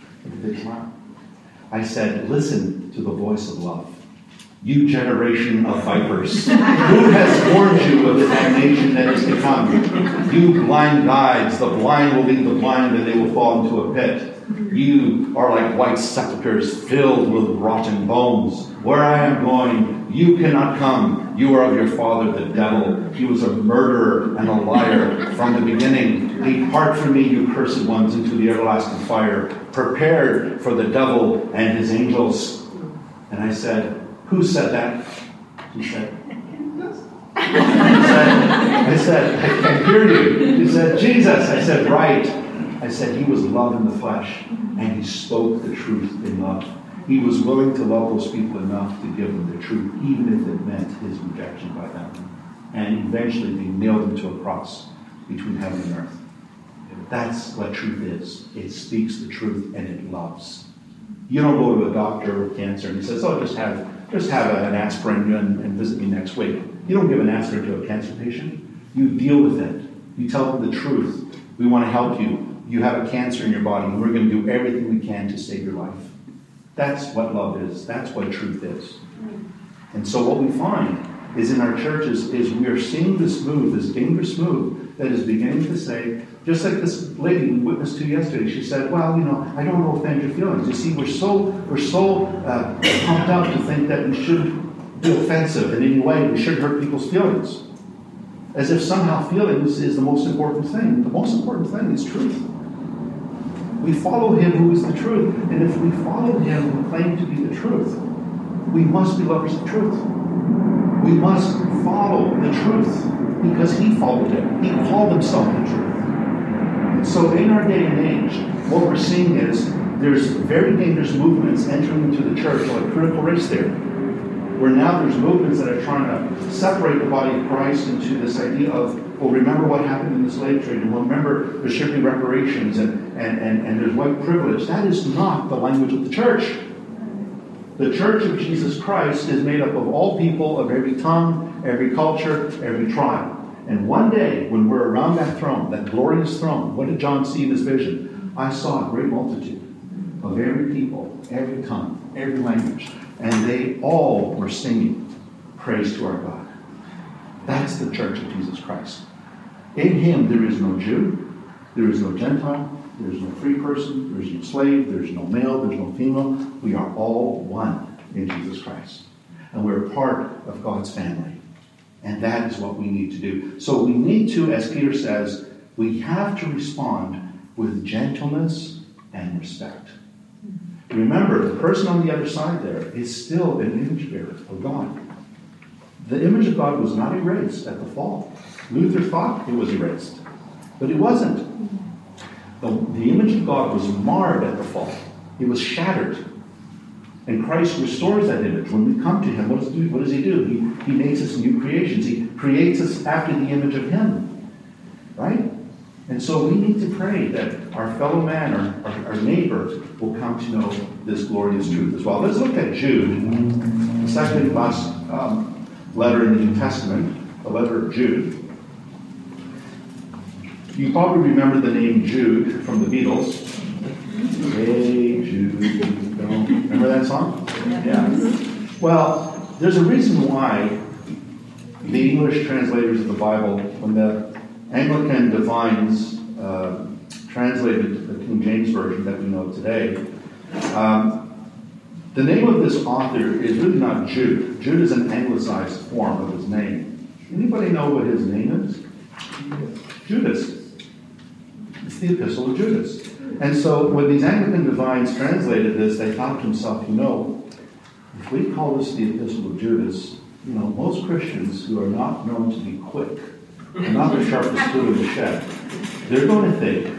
I said, listen to the voice of love. You generation of vipers, who has warned you of the damnation that is to come? You blind guides, the blind will lead the blind and they will fall into a pit. You are like white sepulchres filled with rotten bones. Where I am going, you cannot come. You are of your father, the devil. He was a murderer and a liar from the beginning. Depart from me, you cursed ones, into the everlasting fire, prepared for the devil and his angels. And I said, who said that? She said, I said, I can't hear you. She said, Jesus. I said, right. I said, he was love in the flesh, and he spoke the truth in love. He was willing to love those people enough to give them the truth, even if it meant his rejection by them, and eventually being nailed into a cross between heaven and earth. That's what truth is. It speaks the truth, and it loves. You don't go to a doctor with cancer and he says, oh, just have just have an aspirin and, and visit me next week. You don't give an aspirin to a cancer patient. You deal with it. You tell them the truth. We want to help you. You have a cancer in your body, and we're going to do everything we can to save your life. That's what love is. That's what truth is. And so what we find is in our churches is we are seeing this move, this dangerous move that is beginning to say, just like this lady we witnessed to yesterday, she said, well, you know, I don't want to offend your feelings. You see, we're so we're so uh, pumped up to think that we shouldn't be offensive in any way. We shouldn't hurt people's feelings. as if somehow feelings is the most important thing. The most important thing is truth. We follow him who is the truth. And if we follow him who claims to be the truth, we must be lovers of truth. We must follow the truth because he followed it. He called himself the truth. And so in our day and age, what we're seeing is there's very dangerous movements entering into the church, like critical race theory, where now there's movements that are trying to separate the body of Christ into this idea of, well, remember what happened in the slave trade, and well, remember there should be reparations, and, and, and, and there's white privilege. That is not the language of the church. The church of Jesus Christ is made up of all people, of every tongue, every culture, every tribe. And one day, when we're around that throne, that glorious throne, what did John see in his vision? I saw a great multitude of every people, every tongue, every language. And they all were singing praise to our God. That's the church of Jesus Christ. In him there is no Jew, there is no Gentile, there is no free person, there is no slave, there is no male, there is no female. We are all one in Jesus Christ. And we're part of God's family. And that is what we need to do. So we need to, as Peter says, we have to respond with gentleness and respect. Remember, the person on the other side there is still an image bearer of God. The image of God was not erased at the fall. Luther thought it was erased, but it wasn't. The, the image of God was marred at the fall. It was shattered. And Christ restores that image. When we come to him, what does, what does he do? He, he makes us new creations. He creates us after the image of him. Right? And so we need to pray that our fellow man, our, our, our neighbor, will come to know this glorious truth as well. Let's look at Jude, the second last um, letter in the New Testament, the letter of Jude. You probably remember the name Jude from the Beatles. Hey, Jude. Remember that song? Yeah. Well, there's a reason why the English translators of the Bible, when the Anglican divines uh, translated the King James Version that we know today, um, the name of this author is really not Jude. Jude is an anglicized form of his name. Anybody know what his name is? Judas. It's the Epistle of Judas. And so when these Anglican divines translated this, they thought to themselves, you know, if we call this the Epistle of Judas, you know, most Christians who are not known to be quick, and not the sharpest tool in the shed, they're going to think,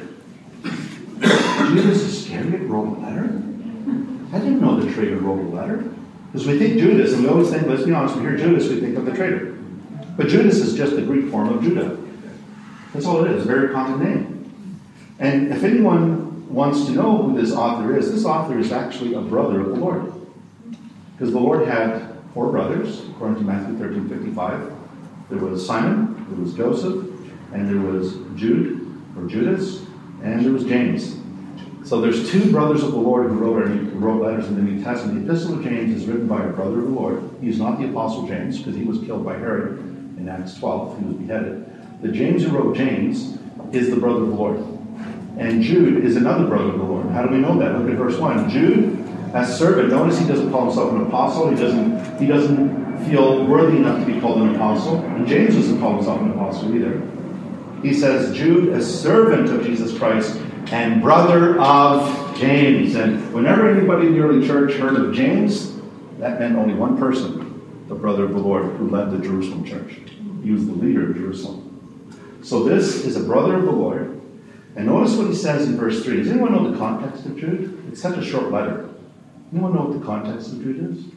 Judas Iscariot wrote a letter? I didn't know the traitor wrote a letter. Because we think Judas, and we always think, let's be honest, we hear Judas, we think of the traitor. But Judas is just the Greek form of Judah. That's all it is, a very common name. And if anyone wants to know who this author is, this author is actually a brother of the Lord. Because the Lord had four brothers, according to Matthew thirteen fifty-five. There was Simon, there was Joseph, and there was Jude, or Judas, and there was James. So there's two brothers of the Lord who wrote, who wrote letters in the New Testament. The Epistle of James is written by a brother of the Lord. He's not the Apostle James, because he was killed by Herod in Acts twelve. He was beheaded. The James who wrote James is the brother of the Lord. And Jude is another brother of the Lord. How do we know that? Look at verse one. Jude, as servant, notice he doesn't call himself an apostle. He doesn't, he doesn't feel worthy enough to be called an apostle. And James doesn't call himself an apostle either. He says, Jude, a servant of Jesus Christ and brother of James. And whenever anybody in the early church heard of James, that meant only one person, the brother of the Lord, who led the Jerusalem church. He was the leader of Jerusalem. So this is a brother of the Lord. And notice what he says in verse three. Does anyone know the context of Jude? It's such a short letter. Anyone know what the context of Jude is?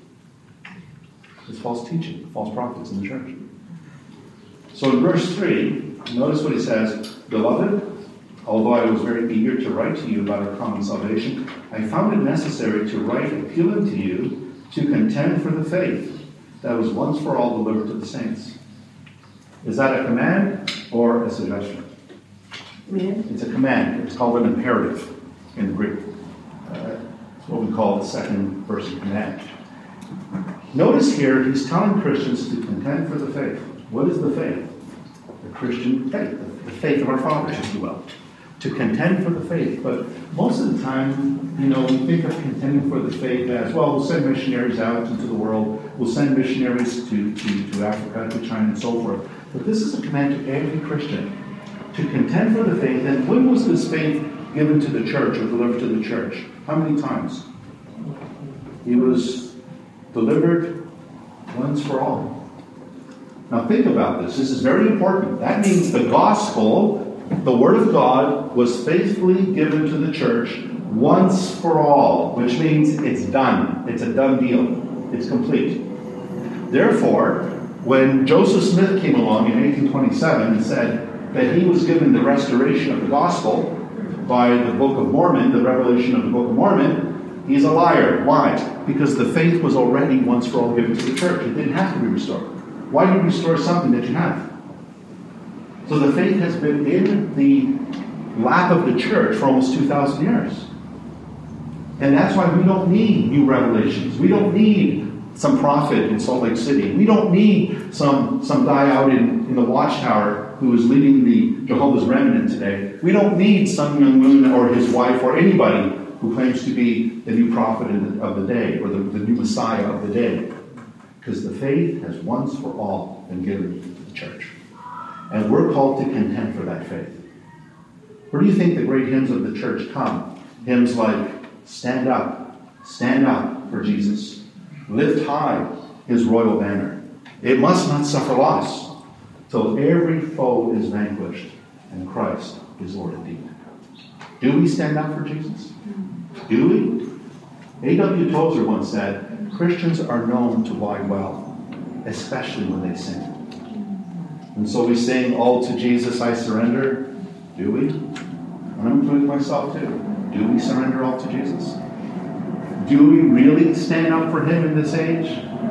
It's false teaching, false prophets in the church. So in verse three, notice what he says. Beloved, although I was very eager to write to you about our common salvation, I found it necessary to write appealing to you to contend for the faith that was once for all delivered to the saints. Is that a command or a suggestion? It's a command. It's called an imperative in the Greek. Uh, it's what we call the second person command. Notice here, he's telling Christians to contend for the faith. What is the faith? The Christian faith. The faith of our fathers, if you will. To contend for the faith. But most of the time, you know, we think of contending for the faith as, well, we'll send missionaries out into the world. We'll send missionaries to, to, to Africa, to China, and so forth. But this is a command to every Christian to contend for the faith. And when was this faith given to the church or delivered to the church? How many times? He was delivered once for all. Now think about this. This is very important. That means the gospel, the word of God, was faithfully given to the church once for all, which means it's done. It's a done deal. It's complete. Therefore, when Joseph Smith came along in eighteen twenty-seven and said that he was given the restoration of the gospel by the Book of Mormon, the revelation of the Book of Mormon, he's a liar. Why? Because the faith was already once for all given to the church. It didn't have to be restored. Why do you restore something that you have? So the faith has been in the lap of the church for almost two thousand years. And that's why we don't need new revelations. We don't need some prophet in Salt Lake City. We don't need some, some guy out in, in the Watchtower who is leading the Jehovah's Remnant today. We don't need Sun Myung Moon or his wife or anybody who claims to be the new prophet of the day or the, the new Messiah of the day. Because the faith has once for all been given to the church. And we're called to contend for that faith. Where do you think the great hymns of the church come? Hymns like, stand up, stand up for Jesus. Lift high his royal banner. It must not suffer loss till every foe is vanquished and Christ is Lord indeed. Do we stand up for Jesus? Do we? A W Tozer once said, Christians are known to lie well, especially when they sing. And so we sing, all to Jesus I surrender. Do we? And I'm including myself too. Do we surrender all to Jesus? Do we really stand up for him in this age?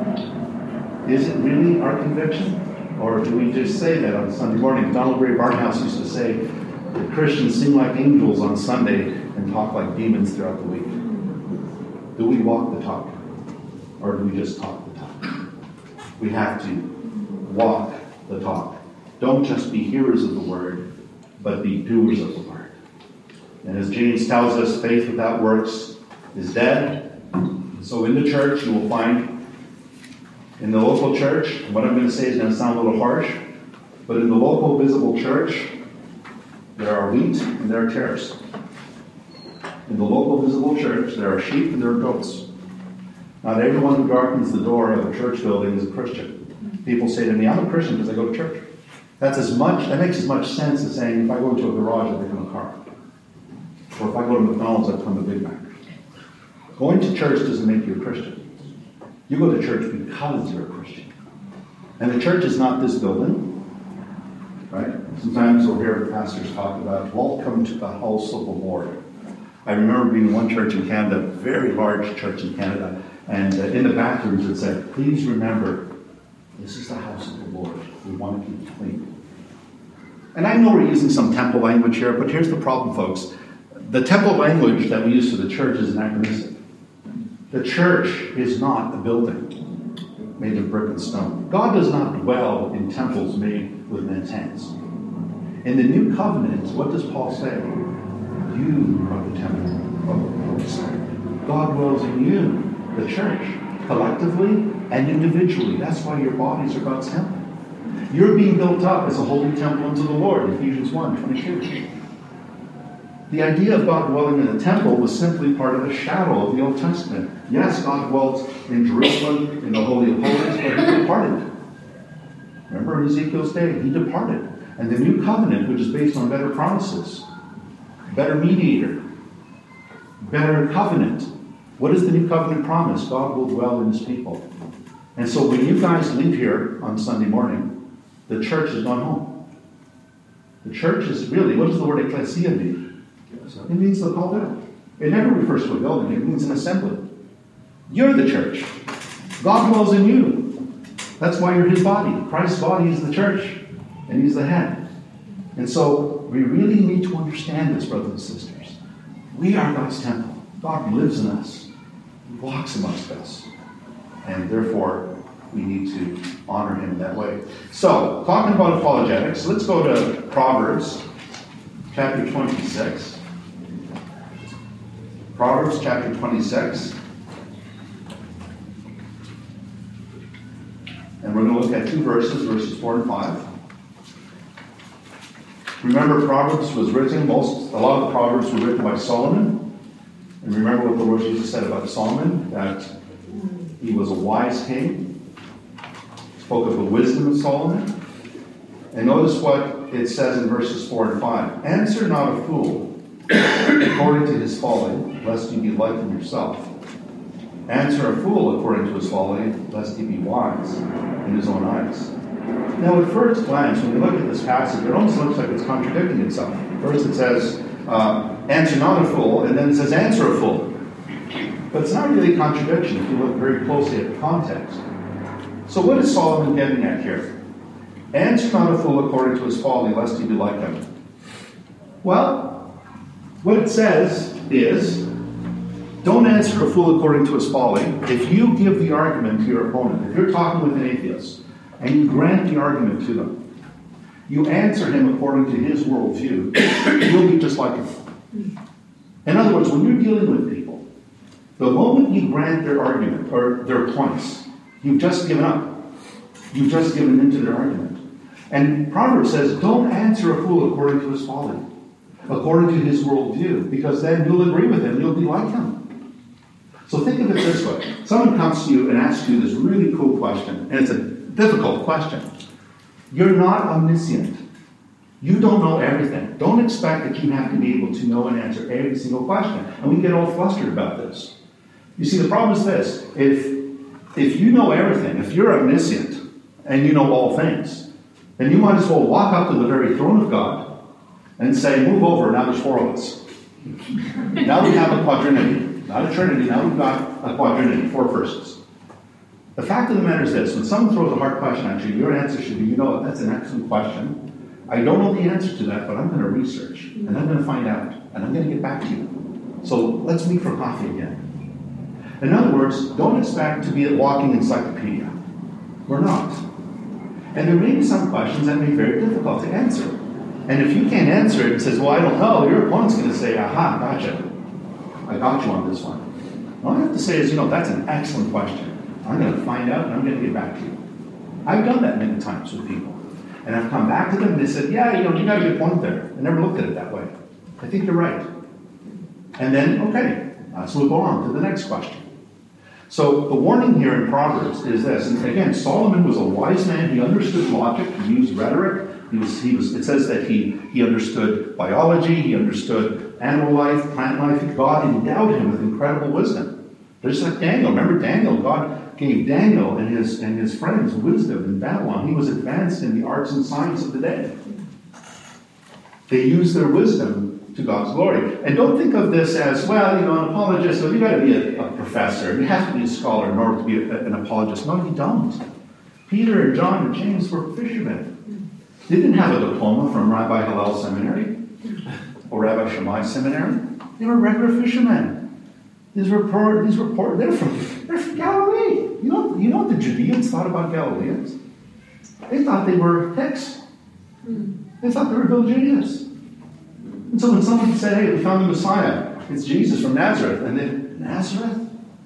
Is it really our conviction? Or do we just say that on Sunday morning? Donald Ray Barnhouse used to say that Christians sing like angels on Sunday and talk like demons throughout the week. Do we walk the talk? Or do we just talk the talk? We have to walk the talk. Don't just be hearers of the word, but be doers of the word. And as James tells us, faith without works is dead. So in the church, you will find, in the local church, what I'm going to say is going to sound a little harsh, but in the local visible church, there are wheat and there are tares. In the local visible church, there are sheep and there are goats. Not everyone who darkens the door of a church building is a Christian. People say to me, I'm a Christian because I go to church. That's as much, that makes as much sense as saying, if I go into a garage, I become a car. Or if I go to McDonald's, I become a Big Mac. Going to church doesn't make you a Christian. You go to church because you're a Christian. And the church is not this building, right? Sometimes we'll hear pastors talk about, welcome to the house of the Lord. I remember being in one church in Canada, a very large church in Canada, and uh, in the bathrooms it said, please remember, this is the house of the Lord. We want to keep it clean. And I know we're using some temple language here, but here's the problem, folks. The temple language that we use for the church is anachronistic. The church is not a building made of brick and stone. God does not dwell in temples made with men's hands. In the new covenant, what does Paul say? You are the temple of the Holy Spirit. God dwells in you, the church, collectively and individually. That's why your bodies are God's temple. You're being built up as a holy temple unto the Lord, Ephesians one twenty-two. The idea of God dwelling in the temple was simply part of a shadow of the Old Testament. Yes, God dwelt in Jerusalem, in the Holy of Holies, but he departed. Remember in Ezekiel's day, he departed. And the new covenant, which is based on better promises, better mediator, better covenant. What is the new covenant promise? God will dwell in his people. And so when you guys leave here on Sunday morning, the church has gone home. The church is really, what does the word ecclesia mean? It means the called out. It never refers to a building. It means an assembly. You're the church. God dwells in you. That's why you're his body. Christ's body is the church, and he's the head. And so we really need to understand this, brothers and sisters. We are God's temple. God lives in us. He walks amongst us. And therefore, we need to honor him in that way. So, talking about apologetics, let's go to Proverbs chapter twenty-six. Proverbs chapter twenty-six. And we're going to look at two verses, verses four and five. Remember, Proverbs was written, most, a lot of the Proverbs were written by Solomon. And remember what the Lord Jesus said about Solomon, that he was a wise king. Spoke of the wisdom of Solomon. And notice what it says in verses four and five. Answer not a fool according to his folly, lest you be like him yourself. Answer a fool according to his folly, lest he be wise in his own eyes. Now, at first glance, when you look at this passage, it almost looks like it's contradicting itself. First it says, uh, answer not a fool, and then it says, answer a fool. But it's not really a contradiction if you look very closely at the context. So what is Solomon getting at here? Answer not a fool according to his folly, lest he be like him. Well, what it says is, don't answer a fool according to his folly. If you give the argument to your opponent, if you're talking with an atheist, and you grant the argument to them, you answer him according to his worldview, you'll be just like him. In other words, when you're dealing with people, the moment you grant their argument, or their points, you've just given up. You've just given into their argument. And Proverbs says, don't answer a fool according to his folly, according to his worldview, because then you'll agree with him, you'll be like him. So think of it this way. Someone comes to you and asks you this really cool question, and it's a difficult question. You're not omniscient. You don't know everything. Don't expect that you have to be able to know and answer every single question. And we get all flustered about this. You see, the problem is this. If, if you know everything, if you're omniscient, and you know all things, then you might as well walk up to the very throne of God and say, move over, now there's four of us. Now we have a quadrinity. Not a trinity, now we've got a quadrinity, four persons. The fact of the matter is this, when someone throws a hard question at you, your answer should be, you know what, that's an excellent question. I don't know the answer to that, but I'm going to research, and I'm going to find out, and I'm going to get back to you. So let's meet for coffee again. In other words, don't expect to be a walking encyclopedia. We're not. And there may be some questions that may be very difficult to answer. And if you can't answer it and says, well, I don't know, your opponent's going to say, aha, gotcha. I got you on this one. All I have to say is, you know, that's an excellent question. I'm going to find out and I'm going to get back to you. I've done that many times with people. And I've come back to them and they said, yeah, you know, you got a good point there. I never looked at it that way. I think you're right. And then, okay, let's move on to the next question. So the warning here in Proverbs is this. And again, Solomon was a wise man. He understood logic. He used rhetoric. He was, he was, it says that he, he understood biology. He understood animal life, plant life. God endowed him with incredible wisdom. Just like Daniel. Remember Daniel? God gave Daniel and his, and his friends wisdom in Babylon. He was advanced in the arts and science of the day. They used their wisdom to God's glory. And don't think of this as, well, you know, an apologist, well, you've got to be a, a professor. You have to be a scholar in order to be a, an apologist. No, you don't. Peter and John and James were fishermen. They didn't have a diploma from Rabbi Hillel Seminary or Rabbi Shammai Seminary. They were regular fishermen. These were poor, these were poor, they're from, they're from Galilee. You know, you know what the Judeans thought about Galileans? They thought they were Hicks. They thought they were Villaginians. And so when someone said, hey, we found the Messiah, it's Jesus from Nazareth, and then, Nazareth?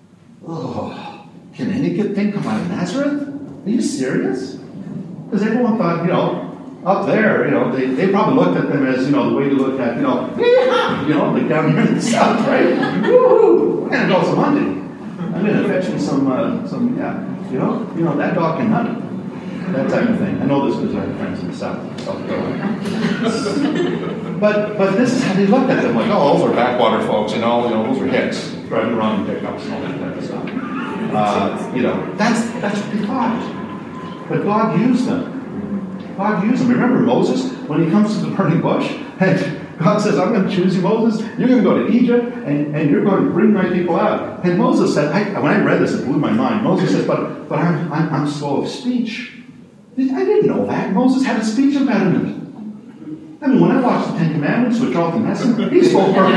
Oh, can any good thing come out of Nazareth? Are you serious? Because everyone thought, you know, up there, you know, they, they probably looked at them as, you know, the way to look at, you know, you know, like down here in the south, right? Woo-hoo! We're going to go some hunting. I'm going to fetch me some, uh, some, yeah, you know, you know, that dog can hunt. That type of thing. I know this because I have friends in the south, South Carolina. but but this is how they looked at them, like, oh, those are backwater folks, and all, you know, those are hicks, driving around in pickups and all that type of stuff. Uh, you know, that's that's what they thought. But God used them. God used them. Remember Moses, when he comes to the burning bush, and God says, I'm going to choose you, Moses. You're going to go to Egypt, and, and you're going to bring my people out. And Moses said, I, when I read this, it blew my mind. Moses says, but but I'm, I'm, I'm slow of speech. I didn't know that. Moses had a speech impediment. I mean, when I watched the Ten Commandments with Charlton Heston, he spoke perfectly.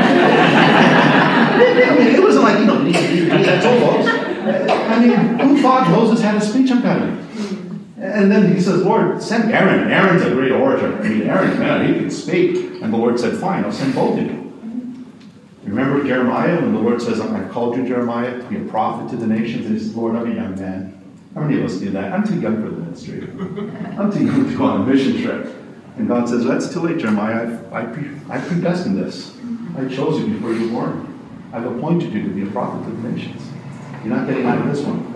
I mean, it wasn't like, you know, that's almost. I mean, who thought Moses had a speech impediment? And then he says, Lord, send Aaron. Aaron's a great orator. I mean, Aaron, man, he can speak. And the Lord said, fine, I'll send both of you. Remember Jeremiah, when the Lord says, I've called you, Jeremiah, to be a prophet to the nations? And he says, Lord, I'm a young man. How many of us do that? I'm too young for the ministry. I'm too young to go on a mission trip. And God says, that's too late, Jeremiah. I've, I, pre- I predestined this. I chose you before you were born. I've appointed you to be a prophet to the nations. You're not getting out of this one.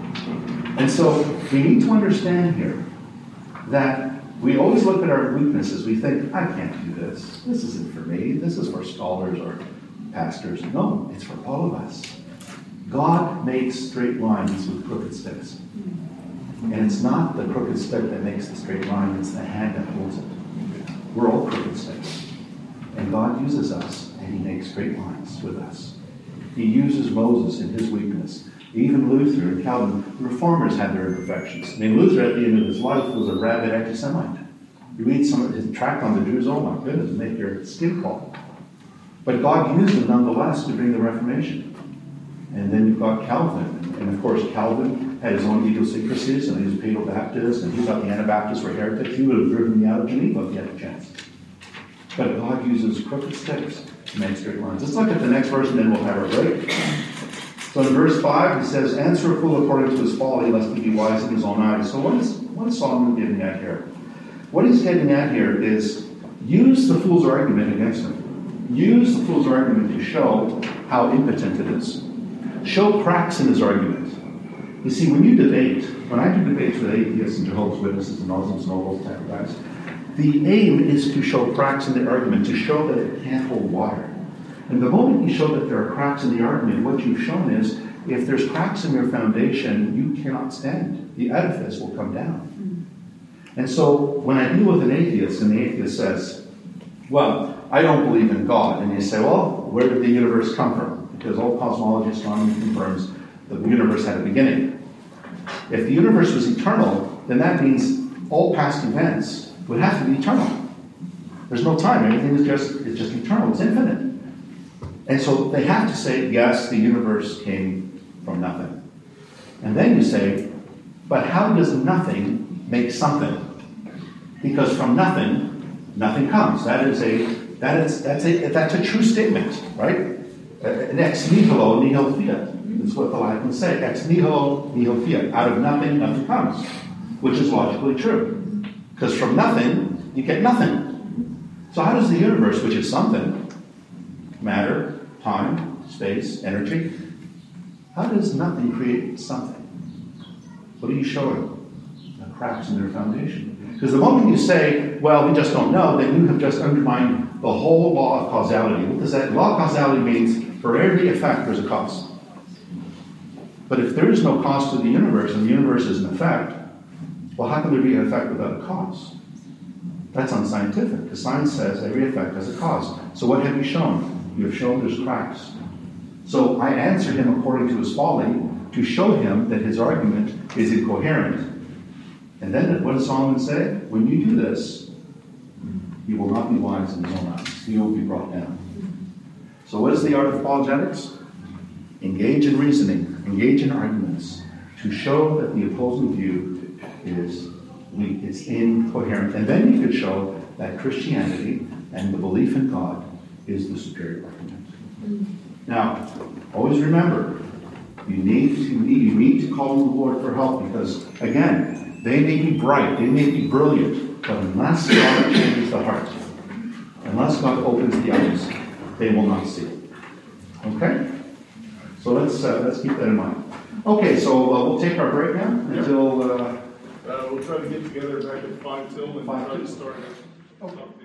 And so we need to understand here that we always look at our weaknesses. We think, I can't do this. This isn't for me. This is for scholars or pastors. No, it's for all of us. God makes straight lines with crooked sticks. And it's not the crooked stick that makes the straight line, it's the hand that holds it. We're all crooked sticks. And God uses us, and he makes straight lines with us. He uses Moses in his weakness. Even Luther and Calvin, the reformers had their imperfections. I mean, Luther at the end of his life was a rabid anti-Semite. You read some of his tract on the Jews, oh my goodness, make your skin crawl. But God used him nonetheless to bring the Reformation. And then you've got Calvin. And of course, Calvin had his own idiosyncrasies, and he was a Pedal Baptist, and he thought the Anabaptists were heretics. He would have driven me out of Geneva if he had a chance. But God uses crooked sticks to make straight lines. Let's look at the next verse, and then we'll have our break. So in verse five, he says, answer a fool according to his folly, lest he be wise in his own eyes. So what is, what is Solomon getting at here? What he's getting at here is use the fool's argument against him. Use the fool's argument to show how impotent it is. Show cracks in his argument. You see, when you debate, when I do debates with atheists and Jehovah's Witnesses and Muslims and all those type of guys, the aim is to show cracks in the argument, to show that it can't hold water. And the moment you show that there are cracks in the argument, what you've shown is, if there's cracks in your foundation, you cannot stand. The edifice will come down. And so, when I deal with an atheist, and the atheist says, well, I don't believe in God, and you say, well, where did the universe come from? Because all cosmology astronomy confirms that the universe had a beginning. If the universe was eternal, then that means all past events would have to be eternal. There's no time. Everything is just, it's just eternal. It's infinite. And so they have to say, yes, the universe came from nothing. And then you say, but how does nothing make something? Because from nothing, nothing comes. That is a that is that's a that's a true statement, right? An ex nihilo nihil fiat is what the Latins say. Ex nihilo nihil fiat. Out of nothing, nothing comes, which is logically true. Because from nothing, you get nothing. So how does the universe, which is something, matter, time, space, energy, how does nothing create something? What are you showing? The cracks in their foundation. Because the moment you say, well, we just don't know, then you have just undermined the whole law of causality. What does that? Law of causality means for every effect, there's a cause. But if there is no cause to the universe, and the universe is an effect, well, how can there be an effect without a cause? That's unscientific, because science says every effect has a cause. So what have you shown? You have shown there's cracks. So I answered him according to his folly to show him that his argument is incoherent. And then what does Solomon say? When you do this, he will not be wise in his own eyes. He will be brought down. So what is the art of apologetics? Engage in reasoning, engage in arguments to show that the opposing view is weak, it's incoherent. And then you could show that Christianity and the belief in God is the superior argument. Now, always remember, you need to you need to call on the Lord for help, because again, they may be bright, they may be brilliant, but unless God changes the heart, unless God opens the eyes, they will not see. Okay? So let's uh, let's keep that in mind. Okay, so uh, we'll take our break now until. Uh, uh, we'll try to get together back at five till and five try to till. start. Okay.